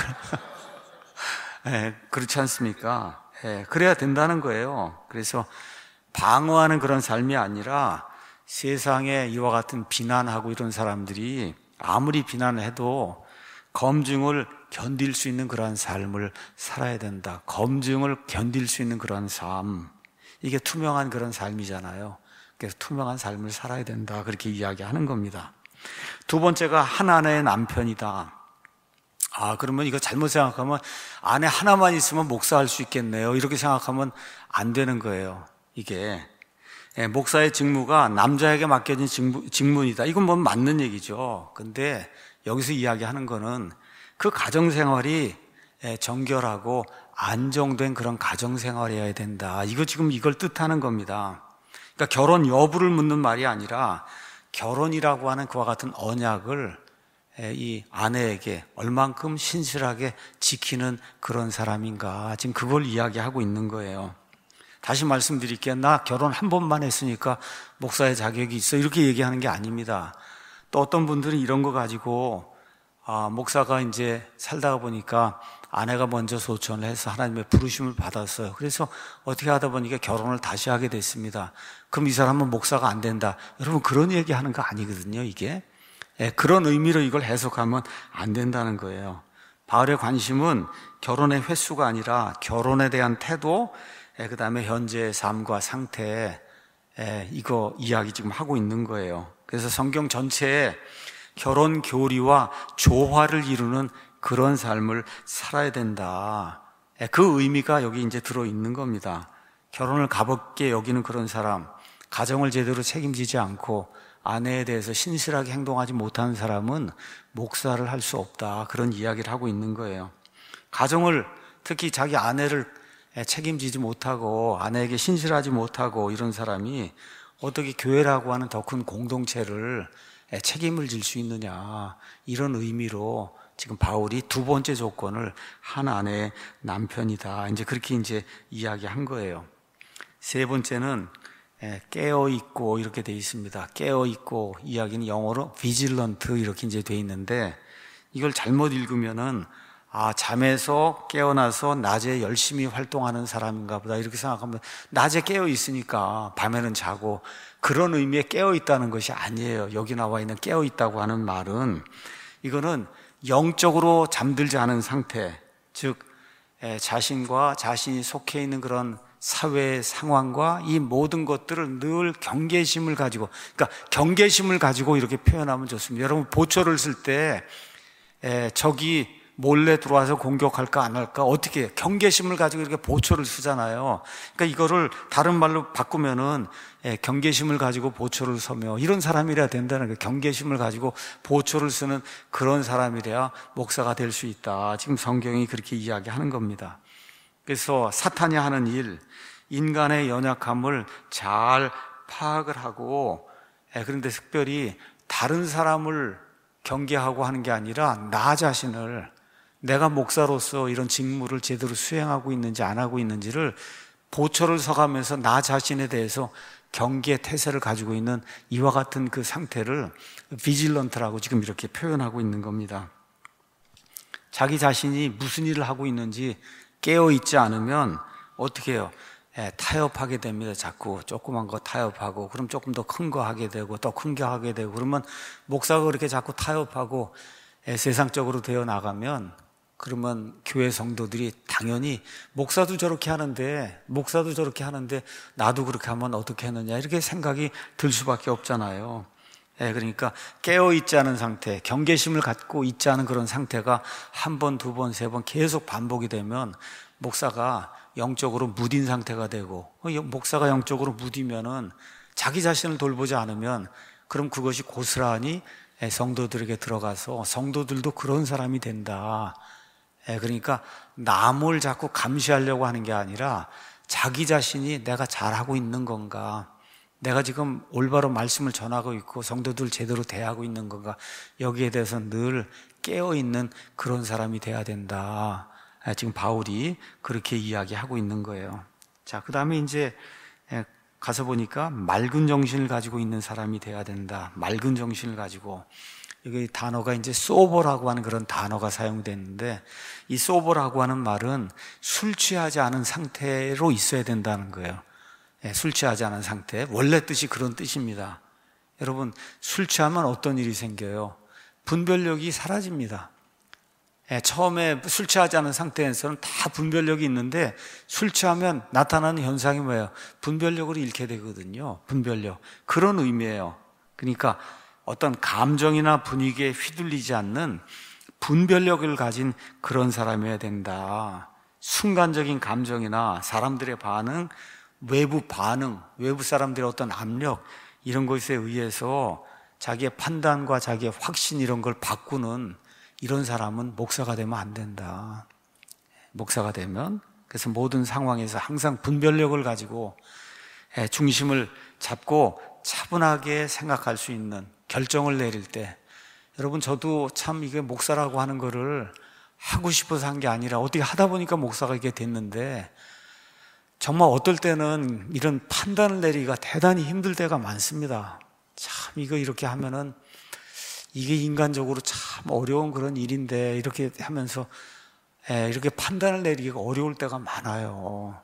네, 그렇지 않습니까? 네, 그래야 된다는 거예요. 그래서 방어하는 그런 삶이 아니라 세상에 이와 같은 비난하고 이런 사람들이 아무리 비난을 해도 검증을 견딜 수 있는 그러한 삶을 살아야 된다. 검증을 견딜 수 있는 그런 삶, 이게 투명한 그런 삶이잖아요. 그래서 투명한 삶을 살아야 된다, 그렇게 이야기하는 겁니다. 두 번째가 한 아내의 남편이다. 아, 그러면 이거 잘못 생각하면 아내 하나만 있으면 목사할 수 있겠네요, 이렇게 생각하면 안 되는 거예요. 이게 예, 목사의 직무가 남자에게 맡겨진 직무, 직무이다. 이건 뭐 맞는 얘기죠. 근데 여기서 이야기하는 거는 그 가정생활이 예, 정결하고 안정된 그런 가정생활이어야 된다. 이거 지금 이걸 뜻하는 겁니다. 그러니까 결혼 여부를 묻는 말이 아니라 결혼이라고 하는 그와 같은 언약을 이 아내에게 얼만큼 신실하게 지키는 그런 사람인가, 지금 그걸 이야기하고 있는 거예요. 다시 말씀드릴게요. 나 결혼 한 번만 했으니까 목사의 자격이 있어, 이렇게 얘기하는 게 아닙니다. 또 어떤 분들은 이런 거 가지고 아, 목사가 이제 살다가 보니까 아내가 먼저 소천을 해서 하나님의 부르심을 받았어요. 그래서 어떻게 하다 보니까 결혼을 다시 하게 됐습니다. 그럼 이 사람은 목사가 안 된다. 여러분, 그런 얘기 하는 거 아니거든요, 이게. 예, 그런 의미로 이걸 해석하면 안 된다는 거예요. 바울의 관심은 결혼의 횟수가 아니라 결혼에 대한 태도, 예, 그 다음에 현재의 삶과 상태, 예, 이거 이야기 지금 하고 있는 거예요. 그래서 성경 전체에 결혼 교리와 조화를 이루는 그런 삶을 살아야 된다. 예, 그 의미가 여기 이제 들어있는 겁니다. 결혼을 값없게 여기는 그런 사람, 가정을 제대로 책임지지 않고 아내에 대해서 신실하게 행동하지 못하는 사람은 목사를 할 수 없다, 그런 이야기를 하고 있는 거예요. 가정을, 특히 자기 아내를 책임지지 못하고 아내에게 신실하지 못하고 이런 사람이 어떻게 교회라고 하는 더 큰 공동체를 책임을 질 수 있느냐, 이런 의미로 지금 바울이 두 번째 조건을 한 아내의 남편이다, 이제 그렇게 이제 이야기한 거예요. 세 번째는 깨어있고 이렇게 돼 있습니다. 깨어있고 이야기는 영어로 vigilant 이렇게 이제 돼 있는데, 이걸 잘못 읽으면은 아, 잠에서 깨어나서 낮에 열심히 활동하는 사람인가 보다, 이렇게 생각하면 낮에 깨어 있으니까 밤에는 자고, 그런 의미의 깨어 있다는 것이 아니에요. 여기 나와 있는 깨어 있다고 하는 말은 이거는 영적으로 잠들지 않은 상태, 즉 자신과 자신이 속해 있는 그런 사회의 상황과 이 모든 것들을 늘 경계심을 가지고, 그러니까 경계심을 가지고 이렇게 표현하면 좋습니다. 여러분, 보초를 쓸 때 적이 몰래 들어와서 공격할까 안 할까, 어떻게 해요? 경계심을 가지고 이렇게 보초를 쓰잖아요. 그러니까 이거를 다른 말로 바꾸면은 경계심을 가지고 보초를 서며, 이런 사람이래야 된다는 거예요. 경계심을 가지고 보초를 쓰는 그런 사람이래야 목사가 될 수 있다. 지금 성경이 그렇게 이야기하는 겁니다. 그래서 사탄이 하는 일, 인간의 연약함을 잘 파악을 하고, 그런데 특별히 다른 사람을 경계하고 하는 게 아니라 나 자신을, 내가 목사로서 이런 직무를 제대로 수행하고 있는지 안 하고 있는지를 보초를 서가면서 나 자신에 대해서 경계 태세를 가지고 있는 이와 같은 그 상태를 비질런트라고 지금 이렇게 표현하고 있는 겁니다. 자기 자신이 무슨 일을 하고 있는지 깨어있지 않으면 어떻게 해요? 예, 타협하게 됩니다. 자꾸 조그만 거 타협하고, 그럼 조금 더 큰 거 하게 되고, 더 큰 거 하게 되고, 그러면 목사가 그렇게 자꾸 타협하고 예, 세상적으로 되어 나가면 그러면 교회 성도들이 당연히 목사도 저렇게 하는데 목사도 저렇게 하는데 나도 그렇게 하면 어떻게 하느냐 이렇게 생각이 들 수밖에 없잖아요. 예, 그러니까 깨어있지 않은 상태, 경계심을 갖고 있지 않은 그런 상태가 한 번, 두 번, 세 번 계속 반복이 되면 목사가 영적으로 무딘 상태가 되고, 목사가 영적으로 무디면은 자기 자신을 돌보지 않으면 그럼 그것이 고스란히 성도들에게 들어가서 성도들도 그런 사람이 된다. 그러니까 남을 자꾸 감시하려고 하는 게 아니라 자기 자신이 내가 잘하고 있는 건가, 내가 지금 올바로 말씀을 전하고 있고 성도들 제대로 대하고 있는 건가, 여기에 대해서 늘 깨어있는 그런 사람이 돼야 된다. 지금 바울이 그렇게 이야기하고 있는 거예요. 자, 그 다음에 이제 가서 보니까 맑은 정신을 가지고 있는 사람이 돼야 된다. 맑은 정신을 가지고, 여기 단어가 이제 소버라고 하는 그런 단어가 사용됐는데, 이 소버라고 하는 말은 술 취하지 않은 상태로 있어야 된다는 거예요. 예, 술 취하지 않은 상태, 원래 뜻이 그런 뜻입니다. 여러분, 술 취하면 어떤 일이 생겨요? 분별력이 사라집니다. 예, 처음에 술 취하지 않은 상태에서는 다 분별력이 있는데 술 취하면 나타나는 현상이 뭐예요? 분별력을 잃게 되거든요. 분별력. 그런 의미예요. 그러니까 어떤 감정이나 분위기에 휘둘리지 않는 분별력을 가진 그런 사람이어야 된다. 순간적인 감정이나 사람들의 반응, 외부 반응, 외부 사람들의 어떤 압력, 이런 것에 의해서 자기의 판단과 자기의 확신 이런 걸 바꾸는 이런 사람은 목사가 되면 안 된다. 목사가 되면, 그래서 모든 상황에서 항상 분별력을 가지고 중심을 잡고 차분하게 생각할 수 있는 결정을 내릴 때, 여러분, 저도 참 이게 목사라고 하는 거를 하고 싶어서 한 게 아니라 어떻게 하다 보니까 목사가 이게 됐는데, 정말 어떨 때는 이런 판단을 내리기가 대단히 힘들 때가 많습니다. 참 이거 이렇게 하면은 이게 인간적으로 참 어려운 그런 일인데, 이렇게 하면서 이렇게 판단을 내리기가 어려울 때가 많아요.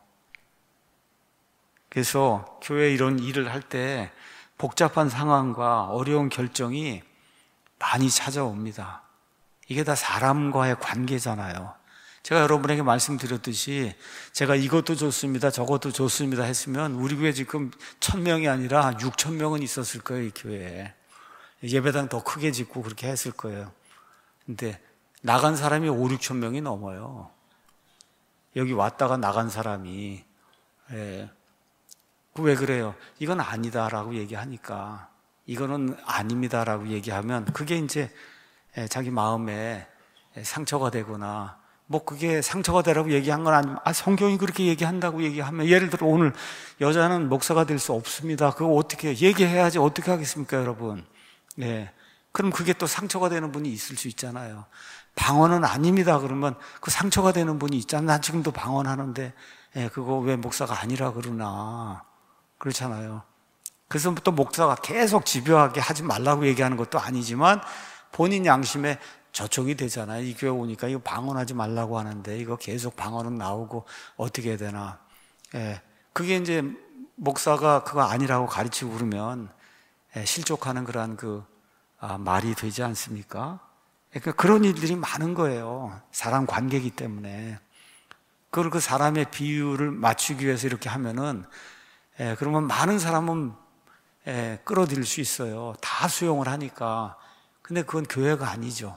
그래서 교회 이런 일을 할 때 복잡한 상황과 어려운 결정이 많이 찾아옵니다. 이게 다 사람과의 관계잖아요. 제가 여러분에게 말씀드렸듯이 제가 이것도 좋습니다, 저것도 좋습니다 했으면 우리 교회 지금 천 명이 아니라 육천 명은 있었을 거예요. 이 교회에 예배당 더 크게 짓고 그렇게 했을 거예요. 근데 나간 사람이 오, 육천 명이 넘어요. 여기 왔다가 나간 사람이. 예. 왜 그래요? 이건 아니다라고 얘기하니까, 이거는 아닙니다라고 얘기하면 그게 이제 자기 마음에 상처가 되거나, 뭐 그게 상처가 되라고 얘기한 건 아니면, 아, 성경이 그렇게 얘기한다고 얘기하면, 예를 들어 오늘 여자는 목사가 될 수 없습니다. 그거 어떻게 얘기해야지 어떻게 하겠습니까, 여러분? 네. 그럼 그게 또 상처가 되는 분이 있을 수 있잖아요. 방언은 아닙니다. 그러면 그 상처가 되는 분이 있잖아요. 난 지금도 방언하는데, 예, 그거 왜 목사가 아니라 그러나. 그렇잖아요. 그래서 또 목사가 계속 집요하게 하지 말라고 얘기하는 것도 아니지만 본인 양심에 저촉이 되잖아요. 이 교회 오니까 이거 방언하지 말라고 하는데 이거 계속 방언은 나오고 어떻게 해야 되나. 예, 그게 이제 목사가 그거 아니라고 가르치고 그러면 예, 실족하는 그러한 그 아, 말이 되지 않습니까? 그러니까 그런 일들이 많은 거예요. 사람 관계이기 때문에. 그걸 그 사람의 비율을 맞추기 위해서 이렇게 하면은, 예, 그러면 많은 사람은 예, 끌어들일 수 있어요. 다 수용을 하니까. 근데 그건 교회가 아니죠.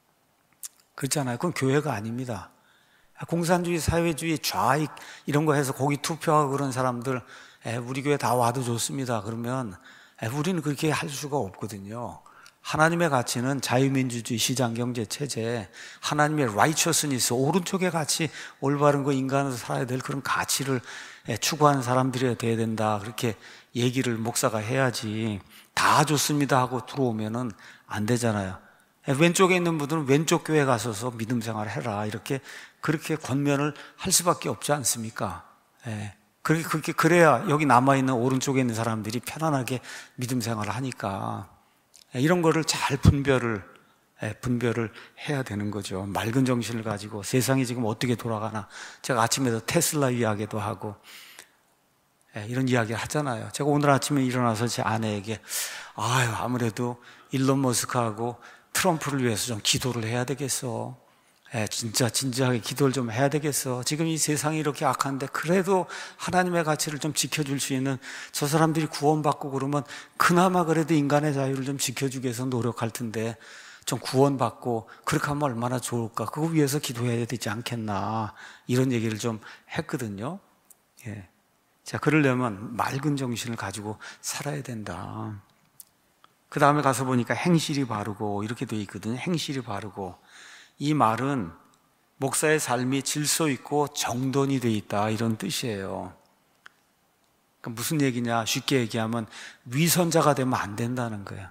그렇잖아요. 그건 교회가 아닙니다. 공산주의, 사회주의, 좌익 이런 거 해서 거기 투표하고 그런 사람들, 예, 우리 교회 다 와도 좋습니다. 그러면 예, 우리는 그렇게 할 수가 없거든요. 하나님의 가치는 자유민주주의 시장경제 체제, 하나님의 righteousness, 오른쪽의 가치, 올바른 거 인간으로 살아야 될 그런 가치를 추구하는 사람들이 돼야 된다. 그렇게 얘기를 목사가 해야지, 다 좋습니다 하고 들어오면은 안 되잖아요. 왼쪽에 있는 분들은 왼쪽 교회 가서서 믿음 생활 해라, 이렇게 그렇게 권면을 할 수밖에 없지 않습니까? 예. 그렇게, 그렇게 그래야 여기 남아있는 오른쪽에 있는 사람들이 편안하게 믿음 생활을 하니까. 이런 거를 잘 분별을, 분별을 해야 되는 거죠. 맑은 정신을 가지고 세상이 지금 어떻게 돌아가나. 제가 아침에도 테슬라 이야기도 하고, 이런 이야기 하잖아요. 제가 오늘 아침에 일어나서 제 아내에게, 아유, 아무래도 일론 머스크하고 트럼프를 위해서 좀 기도를 해야 되겠어. 예, 진짜 진지하게 기도를 좀 해야 되겠어. 지금 이 세상이 이렇게 악한데 그래도 하나님의 가치를 좀 지켜줄 수 있는, 저 사람들이 구원받고 그러면 그나마 그래도 인간의 자유를 좀 지켜주기 위해서 노력할 텐데 좀 구원받고 그렇게 하면 얼마나 좋을까. 그거 위해서 기도해야 되지 않겠나, 이런 얘기를 좀 했거든요. 예. 자, 그러려면 맑은 정신을 가지고 살아야 된다. 그 다음에 가서 보니까 행실이 바르고 이렇게 돼 있거든요. 행실이 바르고, 이 말은 목사의 삶이 질서 있고 정돈이 돼 있다, 이런 뜻이에요. 그러니까 무슨 얘기냐, 쉽게 얘기하면 위선자가 되면 안 된다는 거예요.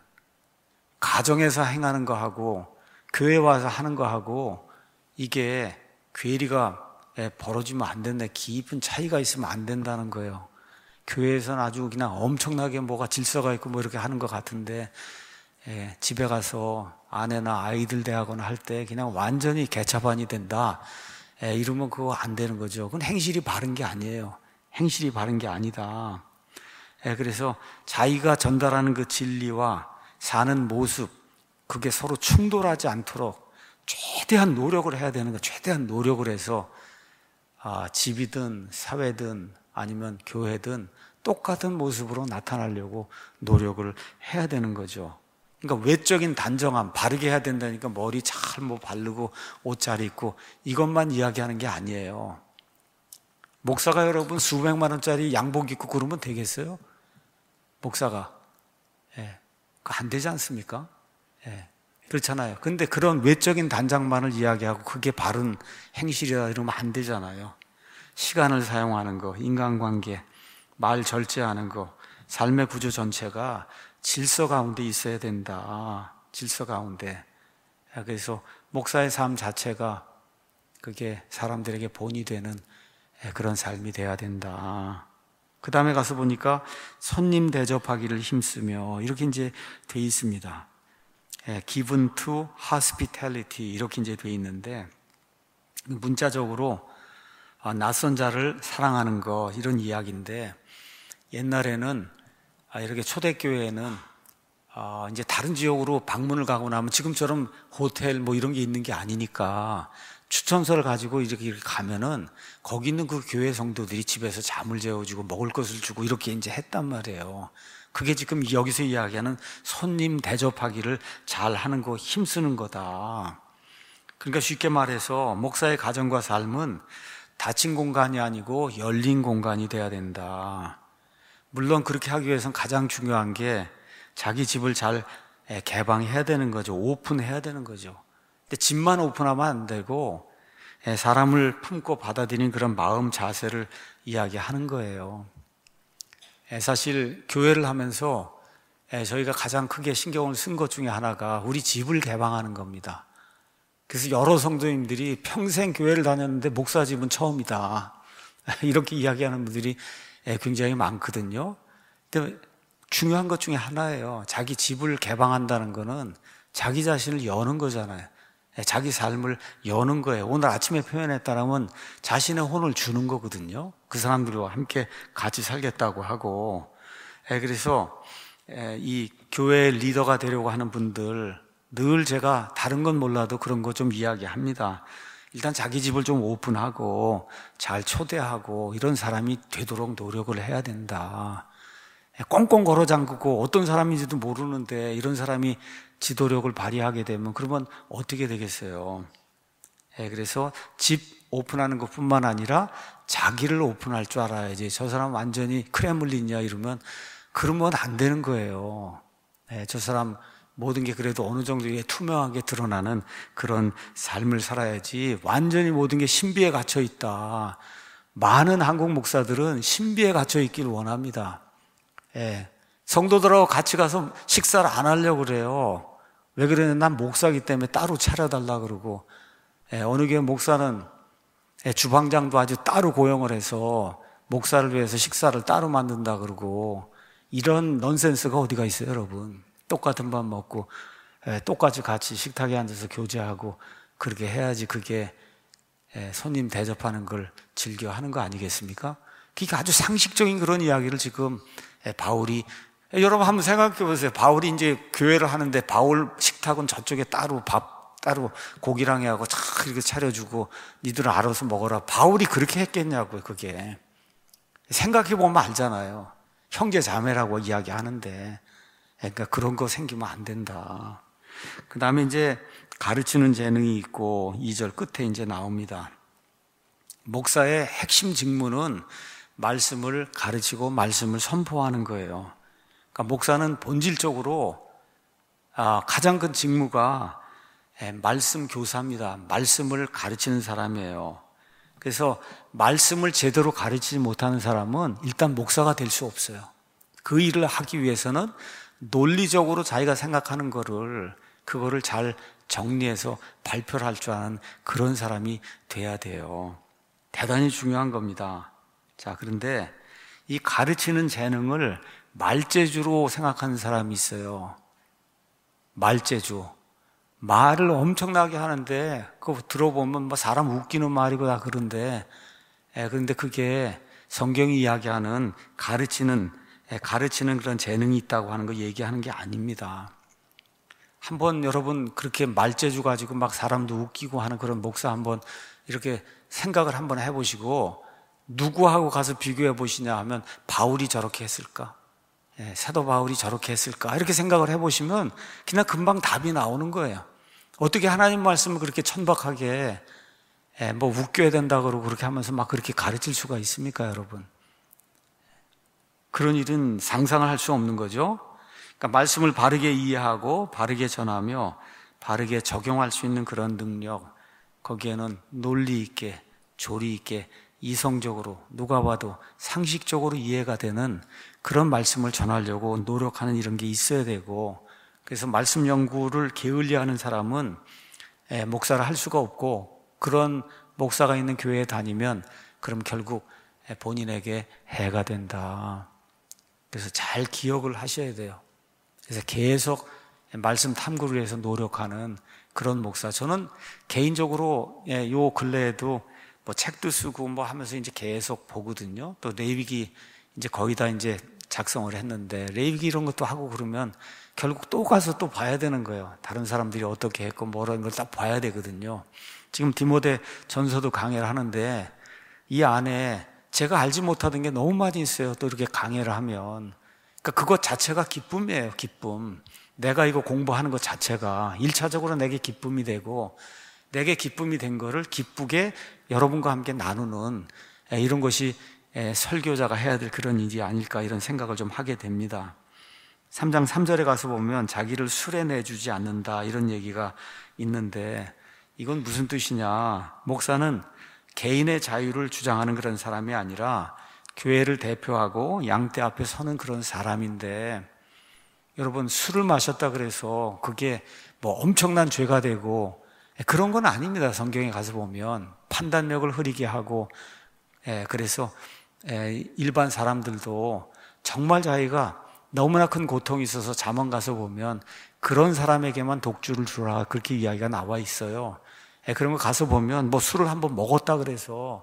가정에서 행하는 거하고 교회 와서 하는 거하고 이게 괴리가 벌어지면 안 된다, 깊은 차이가 있으면 안 된다는 거예요. 교회에서는 아주 그냥 엄청나게 뭐가 질서가 있고 뭐 이렇게 하는 것 같은데, 예, 집에 가서 아내나 아이들 대하거나 할 때 그냥 완전히 개차반이 된다, 예, 이러면 그거 안 되는 거죠. 그건 행실이 바른 게 아니에요. 행실이 바른 게 아니다. 예, 그래서 자기가 전달하는 그 진리와 사는 모습, 그게 서로 충돌하지 않도록 최대한 노력을 해야 되는 거예요. 최대한 노력을 해서 아, 집이든 사회든 아니면 교회든 똑같은 모습으로 나타나려고 노력을 해야 되는 거죠. 그러니까 외적인 단정함, 바르게 해야 된다니까 머리 잘 뭐 바르고 옷 잘 입고 이것만 이야기하는 게 아니에요. 목사가 여러분 수백만 원짜리 양복 입고 그러면 되겠어요? 목사가. 예, 안 되지 않습니까? 예, 그렇잖아요. 근데 그런 외적인 단장만을 이야기하고 그게 바른 행실이다 이러면 안 되잖아요. 시간을 사용하는 거, 인간관계, 말 절제하는 거, 삶의 구조 전체가 질서 가운데 있어야 된다. 질서 가운데. 그래서 목사의 삶 자체가 그게 사람들에게 본이 되는 그런 삶이 돼야 된다. 그 다음에 가서 보니까 손님 대접하기를 힘쓰며 이렇게 이제 돼 있습니다. Given to hospitality 이렇게 이제 돼 있는데, 문자적으로 낯선 자를 사랑하는 거 이런 이야기인데, 옛날에는 이렇게 초대교회에는 이제 다른 지역으로 방문을 가고 나면 지금처럼 호텔 뭐 이런 게 있는 게 아니니까 추천서를 가지고 이렇게, 이렇게 가면은 거기 있는 그 교회 성도들이 집에서 잠을 재워주고 먹을 것을 주고 이렇게 이제 했단 말이에요. 그게 지금 여기서 이야기하는 손님 대접하기를 잘 하는 거, 힘쓰는 거다. 그러니까 쉽게 말해서 목사의 가정과 삶은 닫힌 공간이 아니고 열린 공간이 돼야 된다. 물론 그렇게 하기 위해서는 가장 중요한 게 자기 집을 잘 개방해야 되는 거죠. 오픈해야 되는 거죠. 근데 집만 오픈하면 안 되고 사람을 품고 받아들이는 그런 마음 자세를 이야기하는 거예요. 사실 교회를 하면서 저희가 가장 크게 신경을 쓴 것 중에 하나가 우리 집을 개방하는 겁니다. 그래서 여러 성도님들이 평생 교회를 다녔는데 목사 집은 처음이다, 이렇게 이야기하는 분들이 굉장히 많거든요. 근데 중요한 것 중에 하나예요. 자기 집을 개방한다는 거는 자기 자신을 여는 거잖아요. 자기 삶을 여는 거예요. 오늘 아침에 표현했다면 자신의 혼을 주는 거거든요. 그 사람들과 함께 같이 살겠다고 하고. 그래서 이 교회 리더가 되려고 하는 분들, 늘 제가 다른 건 몰라도 그런 거 좀 이야기합니다. 일단 자기 집을 좀 오픈하고 잘 초대하고 이런 사람이 되도록 노력을 해야 된다. 꽁꽁 걸어 잠그고 어떤 사람인지도 모르는데 이런 사람이 지도력을 발휘하게 되면 그러면 어떻게 되겠어요? 그래서 집 오픈하는 것뿐만 아니라 자기를 오픈할 줄 알아야지. 저 사람 완전히 크렘린이야 이러면 그러면 안 되는 거예요. 저 사람 모든 게 그래도 어느 정도 투명하게 드러나는 그런 삶을 살아야지. 완전히 모든 게 신비에 갇혀 있다. 많은 한국 목사들은 신비에 갇혀 있길 원합니다. 예. 성도들하고 같이 가서 식사를 안 하려고 그래요. 왜 그러냐면 난 목사기 때문에 따로 차려달라 그러고, 예. 어느 교회 목사는 예. 주방장도 아주 따로 고용을 해서 목사를 위해서 식사를 따로 만든다 그러고, 이런 넌센스가 어디가 있어요, 여러분? 똑같은 밥 먹고 예. 똑같이 같이 식탁에 앉아서 교제하고 그렇게 해야지 그게 예. 손님 대접하는 걸 즐겨 하는 거 아니겠습니까? 그러니까 아주 상식적인 그런 이야기를 지금 바울이, 여러분 한번 생각해 보세요. 바울이 이제 교회를 하는데 바울 식탁은 저쪽에 따로 밥 따로 고기랑 해하고 쫙 이렇게 차려주고 니들은 알아서 먹어라. 바울이 그렇게 했겠냐고요. 그게 생각해보면 알잖아요. 형제 자매라고 이야기하는데, 그러니까 그런 거 생기면 안 된다. 그 다음에 이제 가르치는 재능이 있고 이 절 끝에 이제 나옵니다. 목사의 핵심 직무는 말씀을 가르치고 말씀을 선포하는 거예요. 그러니까 목사는 본질적으로 가장 큰 직무가 말씀 교사입니다. 말씀을 가르치는 사람이에요. 그래서 말씀을 제대로 가르치지 못하는 사람은 일단 목사가 될 수 없어요. 그 일을 하기 위해서는 논리적으로 자기가 생각하는 거를 그거를 잘 정리해서 발표를 할 줄 아는 그런 사람이 돼야 돼요. 대단히 중요한 겁니다. 자, 그런데 이 가르치는 재능을 말재주로 생각하는 사람이 있어요. 말재주. 말을 엄청나게 하는데 그거 들어보면 뭐 사람 웃기는 말이고 다 그런데 예, 그런데 그게 성경이 이야기하는 가르치는 예, 가르치는 그런 재능이 있다고 하는 거 얘기하는 게 아닙니다. 한번 여러분 그렇게 말재주 가지고 막 사람도 웃기고 하는 그런 목사 한번 이렇게 생각을 한번 해보시고 누구하고 가서 비교해 보시냐 하면 바울이 저렇게 했을까? 예, 사도 바울이 저렇게 했을까? 이렇게 생각을 해보시면 그냥 금방 답이 나오는 거예요. 어떻게 하나님 말씀을 그렇게 천박하게 예, 뭐 웃겨야 된다 그러고 그렇게 하면서 막 그렇게 가르칠 수가 있습니까, 여러분? 그런 일은 상상을 할 수 없는 거죠. 그러니까 말씀을 바르게 이해하고 바르게 전하며 바르게 적용할 수 있는 그런 능력, 거기에는 논리 있게 조리 있게 이성적으로 누가 봐도 상식적으로 이해가 되는 그런 말씀을 전하려고 노력하는 이런 게 있어야 되고, 그래서 말씀 연구를 게을리하는 사람은 목사를 할 수가 없고, 그런 목사가 있는 교회에 다니면 그럼 결국 본인에게 해가 된다. 그래서 잘 기억을 하셔야 돼요. 그래서 계속 말씀 탐구를 위해서 노력하는 그런 목사. 저는 개인적으로 요 근래에도 뭐 책도 쓰고 뭐 하면서 이제 계속 보거든요. 또 레위기 이제 거의 다 이제 작성을 했는데 레위기 이런 것도 하고 그러면 결국 또 가서 또 봐야 되는 거예요. 다른 사람들이 어떻게 했고 뭐라는 걸 딱 봐야 되거든요. 지금 디모데 전서도 강해를 하는데 이 안에 제가 알지 못하던 게 너무 많이 있어요. 또 이렇게 강해를 하면. 그러니까 그것 자체가 기쁨이에요. 기쁨. 내가 이거 공부하는 것 자체가 일차적으로 내게 기쁨이 되고, 내게 기쁨이 된 거를 기쁘게 여러분과 함께 나누는 이런 것이 설교자가 해야 될 그런 일이 아닐까, 이런 생각을 좀 하게 됩니다. 삼 장 삼 절에 가서 보면 자기를 술에 내주지 않는다 이런 얘기가 있는데, 이건 무슨 뜻이냐? 목사는 개인의 자유를 주장하는 그런 사람이 아니라 교회를 대표하고 양떼 앞에 서는 그런 사람인데, 여러분 술을 마셨다 그래서 그게 뭐 엄청난 죄가 되고 그런 건 아닙니다. 성경에 가서 보면 판단력을 흐리게 하고, 그래서 일반 사람들도 정말 자기가 너무나 큰 고통이 있어서 잠원 가서 보면 그런 사람에게만 독주를 주라 그렇게 이야기가 나와 있어요. 그런 거 가서 보면 뭐 술을 한번 먹었다 그래서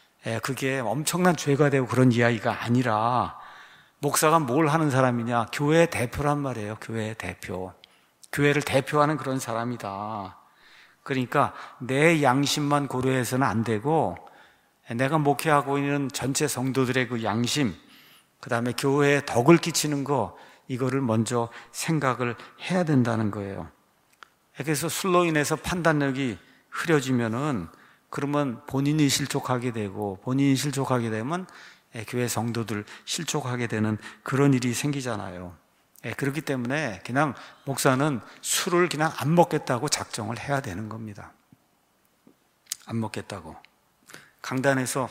그게 엄청난 죄가 되고 그런 이야기가 아니라, 목사가 뭘 하는 사람이냐? 교회 대표란 말이에요. 교회 대표. 교회를 대표하는 그런 사람이다. 그러니까 내 양심만 고려해서는 안 되고, 내가 목회하고 있는 전체 성도들의 그 양심, 그 다음에 교회에 덕을 끼치는 거, 이거를 먼저 생각을 해야 된다는 거예요. 그래서 술로 인해서 판단력이 흐려지면은 그러면 본인이 실족하게 되고, 본인이 실족하게 되면 교회 성도들 실족하게 되는 그런 일이 생기잖아요. 그렇기 때문에 그냥 목사는 술을 그냥 안 먹겠다고 작정을 해야 되는 겁니다. 안 먹겠다고. 강단에서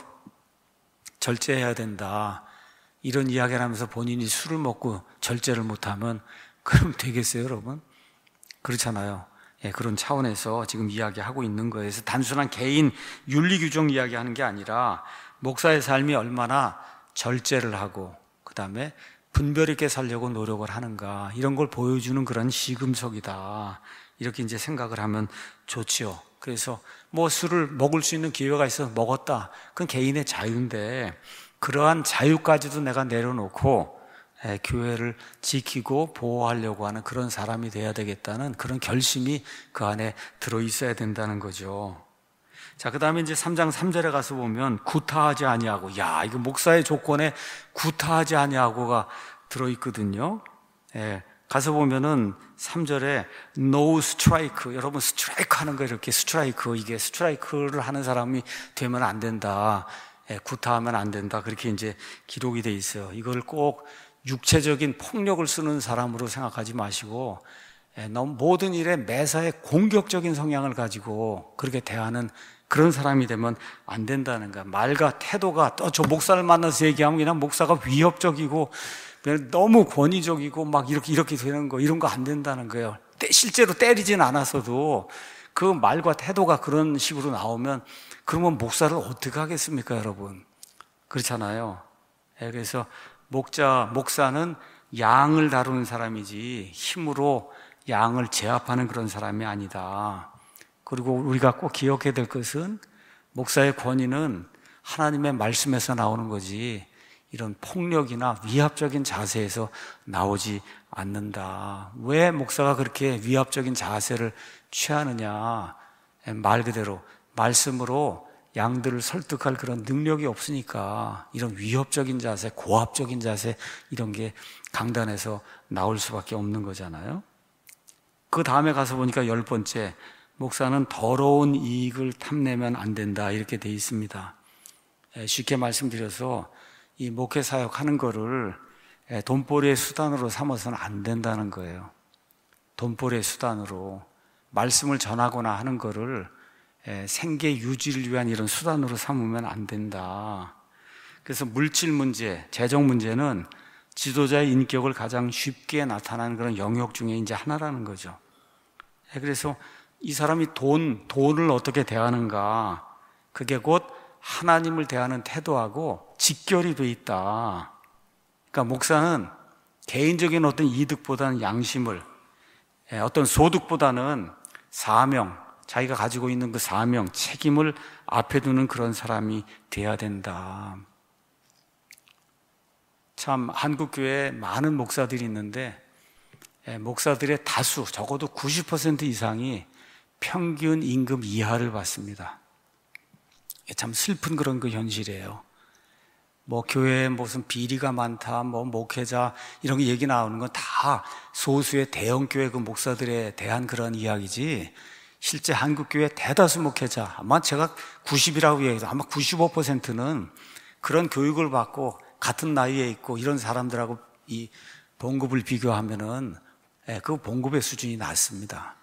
절제해야 된다 이런 이야기를 하면서 본인이 술을 먹고 절제를 못하면 그럼 되겠어요, 여러분? 그렇잖아요. 예, 그런 차원에서 지금 이야기하고 있는 거예요. 그래서 단순한 개인 윤리 규정 이야기하는 게 아니라 목사의 삶이 얼마나 절제를 하고 그 다음에 분별 있게 살려고 노력을 하는가, 이런 걸 보여주는 그런 시금석이다, 이렇게 이제 생각을 하면 좋지요. 그래서 뭐 술을 먹을 수 있는 기회가 있어서 먹었다, 그건 개인의 자유인데 그러한 자유까지도 내가 내려놓고 예, 교회를 지키고 보호하려고 하는 그런 사람이 돼야 되겠다는 그런 결심이 그 안에 들어있어야 된다는 거죠. 자, 그 다음에 이제 삼 장 삼 절에 가서 보면 구타하지 아니하고, 야, 이거 목사의 조건에 구타하지 아니하고가 들어있거든요. 예, 가서 보면은 삼 절에 no strike, 여러분 스트라이크 하는 거 이렇게 스트라이크, 이게 스트라이크를 하는 사람이 되면 안 된다. 예, 구타하면 안 된다. 그렇게 이제 기록이 돼 있어요. 이걸 꼭 육체적인 폭력을 쓰는 사람으로 생각하지 마시고, 예, 너무 모든 일에 매사에 공격적인 성향을 가지고 그렇게 대하는 그런 사람이 되면 안 된다는 거야. 말과 태도가 또 저 목사를 만나서 얘기하면 그냥 목사가 위협적이고 그냥 너무 권위적이고 막 이렇게 이렇게 되는 거, 이런 거 안 된다는 거예요. 실제로 때리진 않았어도 그 말과 태도가 그런 식으로 나오면 그러면 목사를 어떻게 하겠습니까, 여러분? 그렇잖아요. 예, 그래서 목자, 목사는 양을 다루는 사람이지 힘으로 양을 제압하는 그런 사람이 아니다. 그리고 우리가 꼭 기억해야 될 것은 목사의 권위는 하나님의 말씀에서 나오는 거지 이런 폭력이나 위압적인 자세에서 나오지 않는다. 왜 목사가 그렇게 위압적인 자세를 취하느냐? 말 그대로 말씀으로 양들을 설득할 그런 능력이 없으니까 이런 위협적인 자세, 고압적인 자세 이런 게 강단에서 나올 수밖에 없는 거잖아요. 그 다음에 가서 보니까 열 번째, 목사는 더러운 이익을 탐내면 안 된다 이렇게 돼 있습니다. 쉽게 말씀드려서 이 목회 사역하는 거를 돈벌이의 수단으로 삼아서는 안 된다는 거예요. 돈벌이의 수단으로 말씀을 전하거나 하는 거를 생계 유지를 위한 이런 수단으로 삼으면 안 된다. 그래서 물질 문제, 재정 문제는 지도자의 인격을 가장 쉽게 나타나는 그런 영역 중에 이제 하나라는 거죠. 그래서 이 사람이 돈, 돈을 어떻게 대하는가, 그게 곧 하나님을 대하는 태도하고 직결이 돼 있다. 그러니까 목사는 개인적인 어떤 이득보다는 양심을, 어떤 소득보다는 사명, 자기가 가지고 있는 그 사명, 책임을 앞에 두는 그런 사람이 돼야 된다. 참 한국 교회에 많은 목사들이 있는데 목사들의 다수, 적어도 구십 퍼센트 이상이 평균 임금 이하를 받습니다. 참 슬픈 그런 그 현실이에요. 뭐 교회에 무슨 비리가 많다, 뭐 목회자 이런 게 얘기 나오는 건 다 소수의 대형 교회 그 목사들에 대한 그런 이야기지. 실제 한국 교회 대다수 목회자, 아마 제가 구십이라고 얘기해서 아마 구십오 퍼센트는 그런 교육을 받고 같은 나이에 있고 이런 사람들하고 이 봉급을 비교하면은 그 봉급의 수준이 낮습니다.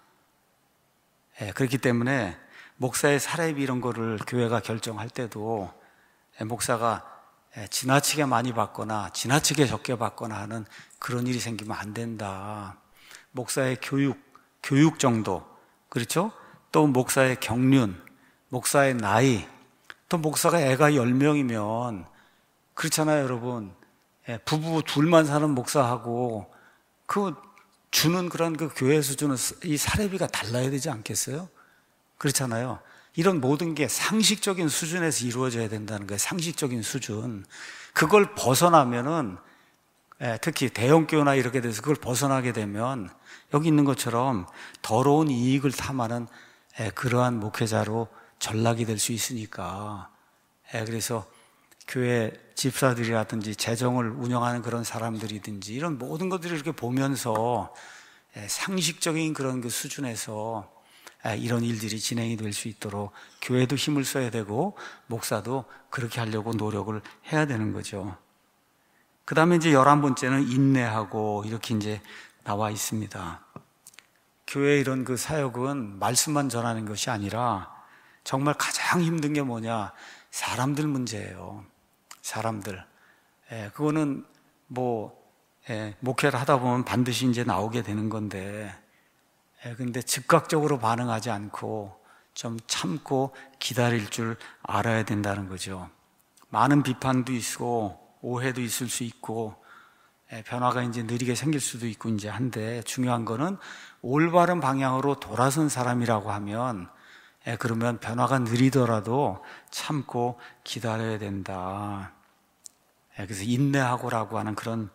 그렇기 때문에 목사의 사례비 이런 거를 교회가 결정할 때도 목사가 지나치게 많이 받거나 지나치게 적게 받거나 하는 그런 일이 생기면 안 된다. 목사의 교육, 교육 정도, 그렇죠? 또 목사의 경륜, 목사의 나이, 또 목사가 애가 열 명이면 그렇잖아요, 여러분. 부부 둘만 사는 목사하고 그 주는 그런 그 교회에서 주는 이 사례비가 달라야 되지 않겠어요? 그렇잖아요. 이런 모든 게 상식적인 수준에서 이루어져야 된다는 거예요. 상식적인 수준. 그걸 벗어나면은, 특히 대형교회나 이렇게 돼서 그걸 벗어나게 되면 여기 있는 것처럼 더러운 이익을 탐하는 그러한 목회자로 전락이 될 수 있으니까. 그래서 교회 집사들이라든지 재정을 운영하는 그런 사람들이든지 이런 모든 것들을 이렇게 보면서 상식적인 그런 그 수준에서 이런 일들이 진행이 될 수 있도록 교회도 힘을 써야 되고 목사도 그렇게 하려고 노력을 해야 되는 거죠. 그 다음에 이제 열한 번째는 인내하고 이렇게 이제 나와 있습니다. 교회의 이런 그 사역은 말씀만 전하는 것이 아니라 정말 가장 힘든 게 뭐냐? 사람들 문제예요. 사람들. 예, 그거는 뭐, 예, 목회를 하다 보면 반드시 이제 나오게 되는 건데, 예, 근데 즉각적으로 반응하지 않고 좀 참고 기다릴 줄 알아야 된다는 거죠. 많은 비판도 있고, 오해도 있을 수 있고, 예, 변화가 이제 느리게 생길 수도 있고 이제 한데, 중요한 거는 올바른 방향으로 돌아선 사람이라고 하면, 예, 그러면 변화가 느리더라도 참고 기다려야 된다. 예, 그래서 인내하고라고 하는 그런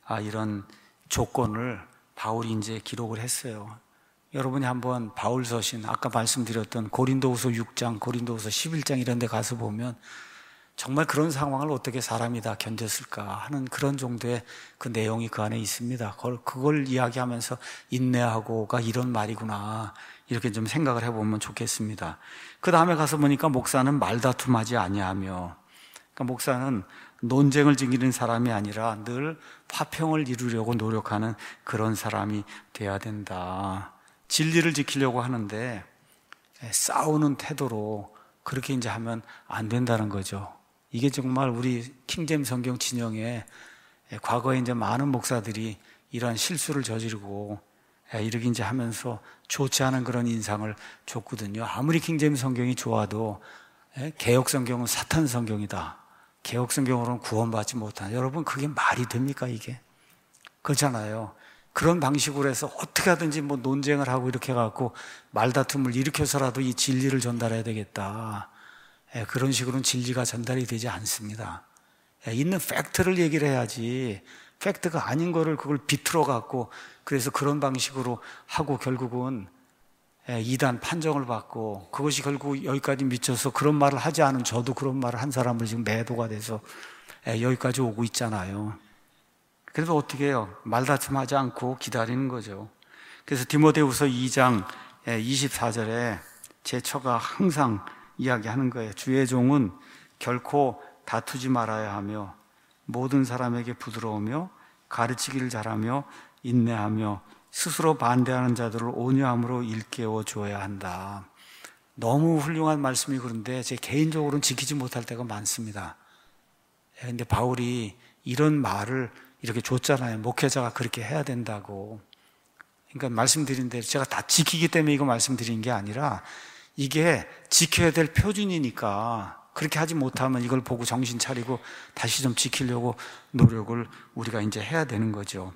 아, 이런 조건을 바울이 이제 기록을 했어요. 여러분이 한번 바울 서신, 아까 말씀드렸던 고린도후서 육 장, 고린도후서 십일 장 이런 데 가서 보면 정말 그런 상황을 어떻게 사람이 다 견뎠을까 하는 그런 정도의 그 내용이 그 안에 있습니다. 그걸, 그걸 이야기하면서 인내하고가 이런 말이구나 이렇게 좀 생각을 해보면 좋겠습니다. 그 다음에 가서 보니까 목사는 말다툼하지 아니하며, 그러니까 목사는 논쟁을 즐기는 사람이 아니라 늘 화평을 이루려고 노력하는 그런 사람이 돼야 된다. 진리를 지키려고 하는데 싸우는 태도로 그렇게 이제 하면 안 된다는 거죠. 이게 정말 우리 킹제임스 성경 진영에 과거에 이제 많은 목사들이 이러한 실수를 저지르고 이렇게 이제 하면서 좋지 않은 그런 인상을 줬거든요. 아무리 킹제임스 성경이 좋아도 개역 성경은 사탄 성경이다. 개역 성경으로는 구원받지 못한다. 여러분, 그게 말이 됩니까, 이게? 그렇잖아요. 그런 방식으로 해서 어떻게 하든지 뭐 논쟁을 하고 이렇게 해갖고 말다툼을 일으켜서라도 이 진리를 전달해야 되겠다. 예, 그런 식으로는 진리가 전달이 되지 않습니다. 예, 있는 팩트를 얘기를 해야지 팩트가 아닌 거를 그걸 비틀어 갖고 그래서 그런 방식으로 하고 결국은 예, 이단 판정을 받고 그것이 결국 여기까지 미쳐서 그런 말을 하지 않은 저도 그런 말을 한 사람을 지금 매도가 돼서 예, 여기까지 오고 있잖아요. 그래서 어떻게 해요? 말다툼하지 않고 기다리는 거죠. 그래서 디모데후서 이 장 이십사 절에 제 처가 항상 이야기하는 거예요. 주의 종은 결코 다투지 말아야 하며 모든 사람에게 부드러우며 가르치기를 잘하며 인내하며 스스로 반대하는 자들을 온유함으로 일깨워 줘야 한다. 너무 훌륭한 말씀이 그런데 제 개인적으로는 지키지 못할 때가 많습니다. 그런데 바울이 이런 말을 이렇게 줬잖아요. 목회자가 그렇게 해야 된다고. 그러니까 말씀드린 대로 제가 다 지키기 때문에 이거 말씀드린 게 아니라 이게 지켜야 될 표준이니까 그렇게 하지 못하면 이걸 보고 정신 차리고 다시 좀 지키려고 노력을 우리가 이제 해야 되는 거죠.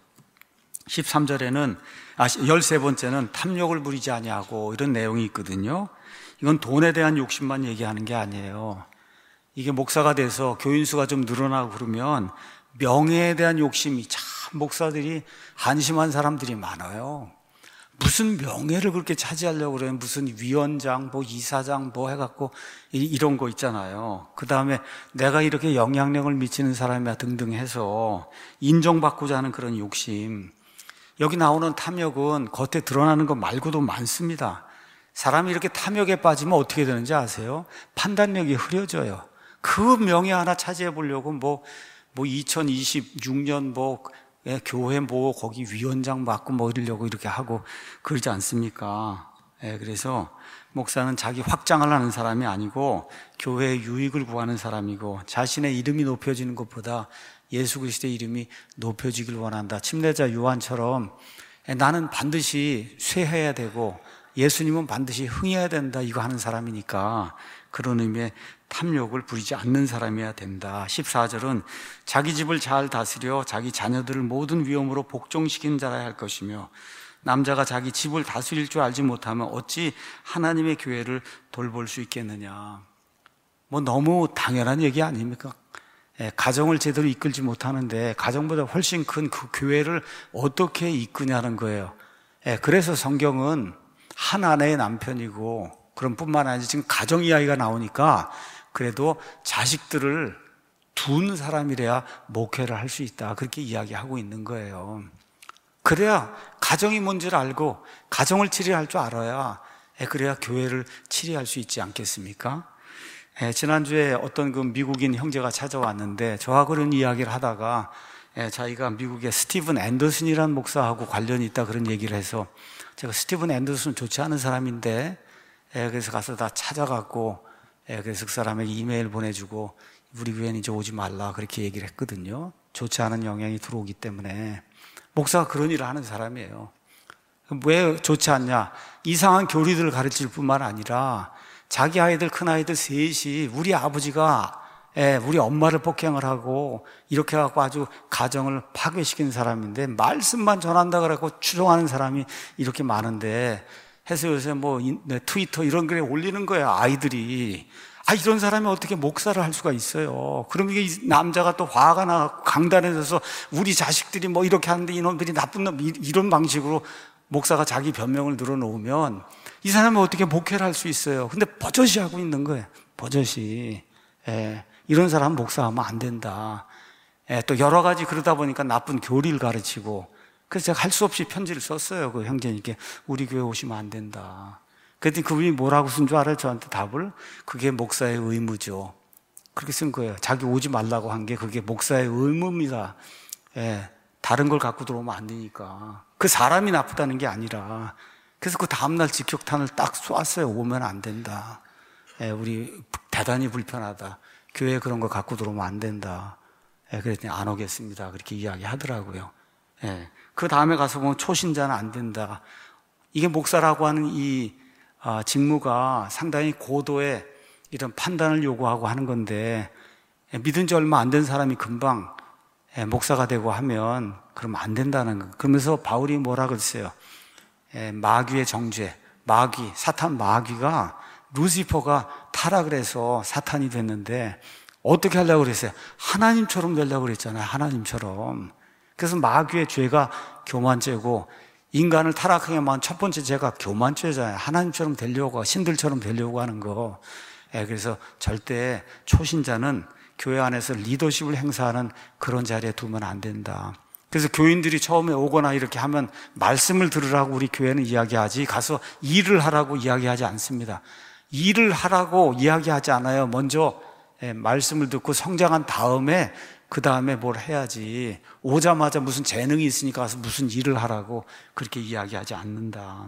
십삼 절에는, 아, 열세 번째는 탐욕을 부리지 아니하고 이런 내용이 있거든요. 이건 돈에 대한 욕심만 얘기하는 게 아니에요. 이게 목사가 돼서 교인수가 좀 늘어나고 그러면 명예에 대한 욕심이 참 목사들이 한심한 사람들이 많아요. 무슨 명예를 그렇게 차지하려고 그래요? 무슨 위원장, 뭐 이사장, 뭐 해갖고 이런 거 있잖아요. 그 다음에 내가 이렇게 영향력을 미치는 사람이야 등등 해서 인정받고자 하는 그런 욕심. 여기 나오는 탐욕은 겉에 드러나는 것 말고도 많습니다. 사람이 이렇게 탐욕에 빠지면 어떻게 되는지 아세요? 판단력이 흐려져요. 그 명예 하나 차지해 보려고 뭐 뭐 이천이십육 년 뭐 예, 교회 뭐 거기 위원장 맡고 뭐 이러려고 이렇게 하고 그러지 않습니까? 예, 그래서 목사는 자기 확장을 하는 사람이 아니고 교회의 유익을 구하는 사람이고 자신의 이름이 높여지는 것보다 예수 그리스도의 이름이 높여지길 원한다. 침례자 요한처럼 예, 나는 반드시 쇠해야 되고 예수님은 반드시 흥해야 된다 이거 하는 사람이니까 그런 의미의 탐욕을 부리지 않는 사람이어야 된다. 십사 절은 자기 집을 잘 다스려 자기 자녀들을 모든 위험으로 복종시키는 자라야 할 것이며 남자가 자기 집을 다스릴 줄 알지 못하면 어찌 하나님의 교회를 돌볼 수 있겠느냐. 뭐 너무 당연한 얘기 아닙니까? 예, 가정을 제대로 이끌지 못하는데 가정보다 훨씬 큰 그 교회를 어떻게 이끄냐는 거예요. 예, 그래서 성경은 한 아내의 남편이고 그런 뿐만 아니라 지금 가정 이야기가 나오니까 그래도 자식들을 둔 사람이래야 목회를 할 수 있다. 그렇게 이야기하고 있는 거예요. 그래야 가정이 뭔지를 알고 가정을 치리할 줄 알아야 그래야 교회를 치리할 수 있지 않겠습니까? 지난주에 어떤 그 미국인 형제가 찾아왔는데 저하고 그런 이야기를 하다가 자기가 미국의 스티븐 앤더슨이라는 목사하고 관련이 있다 그런 얘기를 해서 제가 스티븐 앤더슨 좋지 않은 사람인데 그래서 가서 다 찾아갖고 그래서 그 사람에게 이메일 보내주고 우리 교회는 이제 오지 말라 그렇게 얘기를 했거든요. 좋지 않은 영향이 들어오기 때문에. 목사가 그런 일을 하는 사람이에요. 왜 좋지 않냐? 이상한 교리들을 가르칠 뿐만 아니라 자기 아이들, 큰아이들 셋이 우리 아버지가 우리 엄마를 폭행을 하고 이렇게 해갖고 아주 가정을 파괴시킨 사람인데 말씀만 전한다 그래갖고 추종하는 사람이 이렇게 많은데 해서 요새 뭐 트위터 이런 글에 올리는 거예요. 아이들이 아, 이런 사람이 어떻게 목사를 할 수가 있어요? 그럼 이게 남자가 또 화가 나고 강단에 서서 우리 자식들이 뭐 이렇게 하는데 이놈들이 나쁜 놈, 이런 방식으로 목사가 자기 변명을 늘어놓으면 이 사람이 어떻게 목회를 할 수 있어요? 근데 버젓이 하고 있는 거예요. 버젓이. 예, 이런 사람 목사하면 안 된다. 예, 또 여러 가지 그러다 보니까 나쁜 교리를 가르치고, 그래서 제가 할 수 없이 편지를 썼어요. 그 형제님께 우리 교회 오시면 안 된다. 그랬더니 그분이 뭐라고 쓴 줄 알아요? 저한테 답을? 그게 목사의 의무죠. 그렇게 쓴 거예요. 자기 오지 말라고 한 게 그게 목사의 의무입니다. 예, 다른 걸 갖고 들어오면 안 되니까. 그 사람이 나쁘다는 게 아니라. 그래서 그 다음날 직격탄을 딱 쏘았어요. 오면 안 된다. 예, 우리 대단히 불편하다. 교회에 그런 거 갖고 들어오면 안 된다. 예, 그랬더니 안 오겠습니다. 그렇게 이야기 하더라고요. 예, 그 다음에 가서 보면 초신자는 안 된다. 이게 목사라고 하는 이 아, 직무가 상당히 고도의 이런 판단을 요구하고 하는 건데, 예, 믿은 지 얼마 안 된 사람이 금방 예, 목사가 되고 하면 그러면 안 된다는 거. 그러면서 바울이 뭐라 그랬어요? 예, 마귀의 정죄, 마귀, 사탄 마귀가 루시퍼가 타락을 해서 사탄이 됐는데 어떻게 하려고 그랬어요? 하나님처럼 되려고 그랬잖아요. 하나님처럼. 그래서 마귀의 죄가 교만죄고, 인간을 타락하게 한 첫 번째 죄가 교만죄잖아요. 하나님처럼 되려고, 신들처럼 되려고 하는 거. 예, 그래서 절대 초신자는 교회 안에서 리더십을 행사하는 그런 자리에 두면 안 된다. 그래서 교인들이 처음에 오거나 이렇게 하면 말씀을 들으라고 우리 교회는 이야기하지, 가서 일을 하라고 이야기하지 않습니다. 일을 하라고 이야기하지 않아요. 먼저 예, 말씀을 듣고 성장한 다음에 그 다음에 뭘 해야지, 오자마자 무슨 재능이 있으니까 가서 무슨 일을 하라고 그렇게 이야기하지 않는다.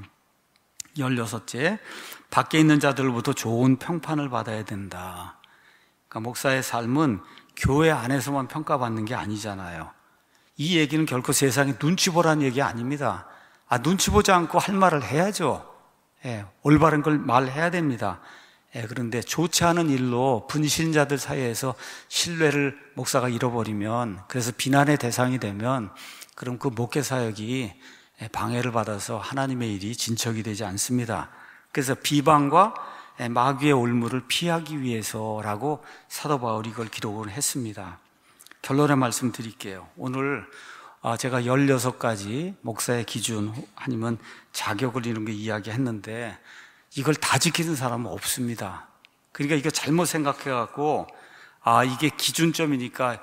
열여섯째, 밖에 있는 자들로부터 좋은 평판을 받아야 된다. 그러니까 목사의 삶은 교회 안에서만 평가받는 게 아니잖아요. 이 얘기는 결코 세상에 눈치 보라는 얘기 아닙니다. 아, 눈치 보지 않고 할 말을 해야죠. 예, 올바른 걸 말해야 됩니다. 예, 그런데 좋지 않은 일로 분신자들 사이에서 신뢰를 목사가 잃어버리면, 그래서 비난의 대상이 되면, 그럼 그 목회 사역이 방해를 받아서 하나님의 일이 진척이 되지 않습니다. 그래서 비방과 마귀의 올무를 피하기 위해서라고 사도 바울이 이걸 기록을 했습니다. 결론의 말씀 드릴게요. 오늘 제가 열여섯 가지 목사의 기준 아니면 자격을 이런 거 이야기했는데 이걸 다 지키는 사람은 없습니다. 그러니까 이거 잘못 생각해갖고, 아, 이게 기준점이니까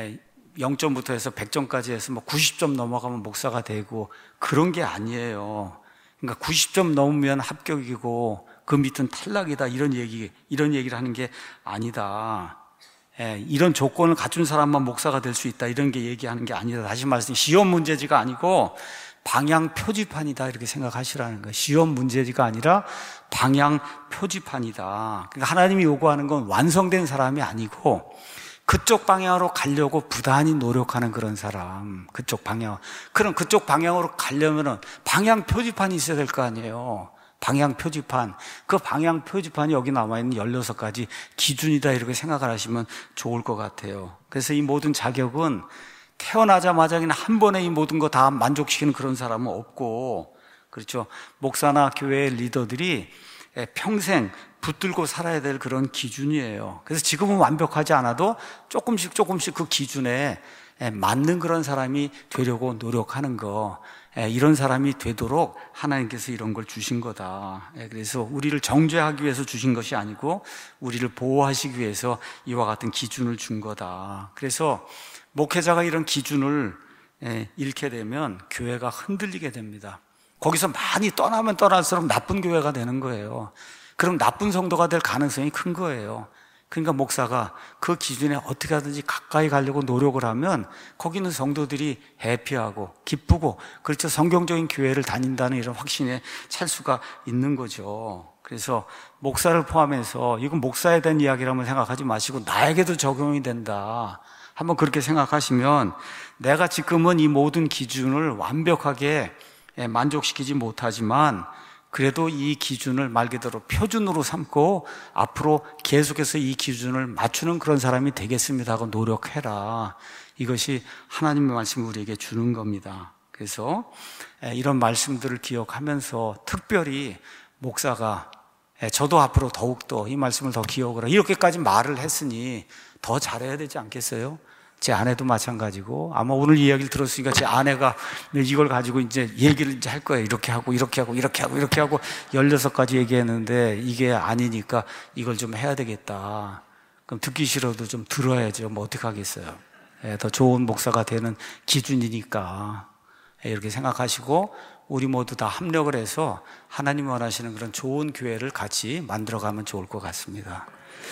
영 점부터 해서 백 점까지 해서 뭐 구십 점 넘어가면 목사가 되고, 그런 게 아니에요. 그러니까 구십 점 넘으면 합격이고 그 밑은 탈락이다, 이런 얘기, 이런 얘기를 하는 게 아니다. 예, 이런 조건을 갖춘 사람만 목사가 될 수 있다, 이런 게 얘기하는 게 아니다. 다시 말해서 시험 문제지가 아니고 방향 표지판이다, 이렇게 생각하시라는 거예요. 시험 문제지가 아니라 방향 표지판이다. 그러니까 하나님이 요구하는 건 완성된 사람이 아니고 그쪽 방향으로 가려고 부단히 노력하는 그런 사람, 그쪽 방향. 그럼 그쪽 방향으로 가려면은 방향 표지판이 있어야 될 거 아니에요. 방향 표지판. 그 방향 표지판이 여기 남아있는 열여섯 가지 기준이다, 이렇게 생각을 하시면 좋을 것 같아요. 그래서 이 모든 자격은 태어나자마자 그냥 한 번에 이 모든 거 다 만족시키는 그런 사람은 없고, 그렇죠. 목사나 교회의 리더들이 평생 붙들고 살아야 될 그런 기준이에요. 그래서 지금은 완벽하지 않아도 조금씩 조금씩 그 기준에 맞는 그런 사람이 되려고 노력하는 거, 이런 사람이 되도록 하나님께서 이런 걸 주신 거다. 그래서 우리를 정죄하기 위해서 주신 것이 아니고 우리를 보호하시기 위해서 이와 같은 기준을 준 거다. 그래서 목회자가 이런 기준을 잃게 되면 교회가 흔들리게 됩니다. 거기서 많이 떠나면 떠날수록 나쁜 교회가 되는 거예요. 그럼 나쁜 성도가 될 가능성이 큰 거예요. 그러니까 목사가 그 기준에 어떻게 하든지 가까이 가려고 노력을 하면 거기는 성도들이 해피하고 기쁘고, 그렇죠, 성경적인 교회를 다닌다는 이런 확신에 찰 수가 있는 거죠. 그래서 목사를 포함해서 이건 목사에 대한 이야기라면 생각하지 마시고 나에게도 적용이 된다, 한번 그렇게 생각하시면, 내가 지금은 이 모든 기준을 완벽하게 만족시키지 못하지만 그래도 이 기준을 말 그대로 표준으로 삼고 앞으로 계속해서 이 기준을 맞추는 그런 사람이 되겠습니다 하고 노력해라. 이것이 하나님의 말씀을 우리에게 주는 겁니다. 그래서 이런 말씀들을 기억하면서 특별히 목사가 예, 저도 앞으로 더욱더 이 말씀을 더 기억을 하고 이렇게까지 말을 했으니 더 잘해야 되지 않겠어요? 제 아내도 마찬가지고, 아마 오늘 이야기를 들었으니까 제 아내가 이걸 가지고 이제 얘기를 이제 할 거예요. 이렇게 하고 이렇게 하고 이렇게 하고 이렇게 하고 열여섯 가지 얘기했는데 이게 아니니까 이걸 좀 해야 되겠다. 그럼 듣기 싫어도 좀 들어야죠. 뭐 어떻게 하겠어요? 예, 더 좋은 목사가 되는 기준이니까. 예, 이렇게 생각하시고 우리 모두 다 합력을 해서 하나님 원하시는 그런 좋은 교회를 같이 만들어가면 좋을 것 같습니다.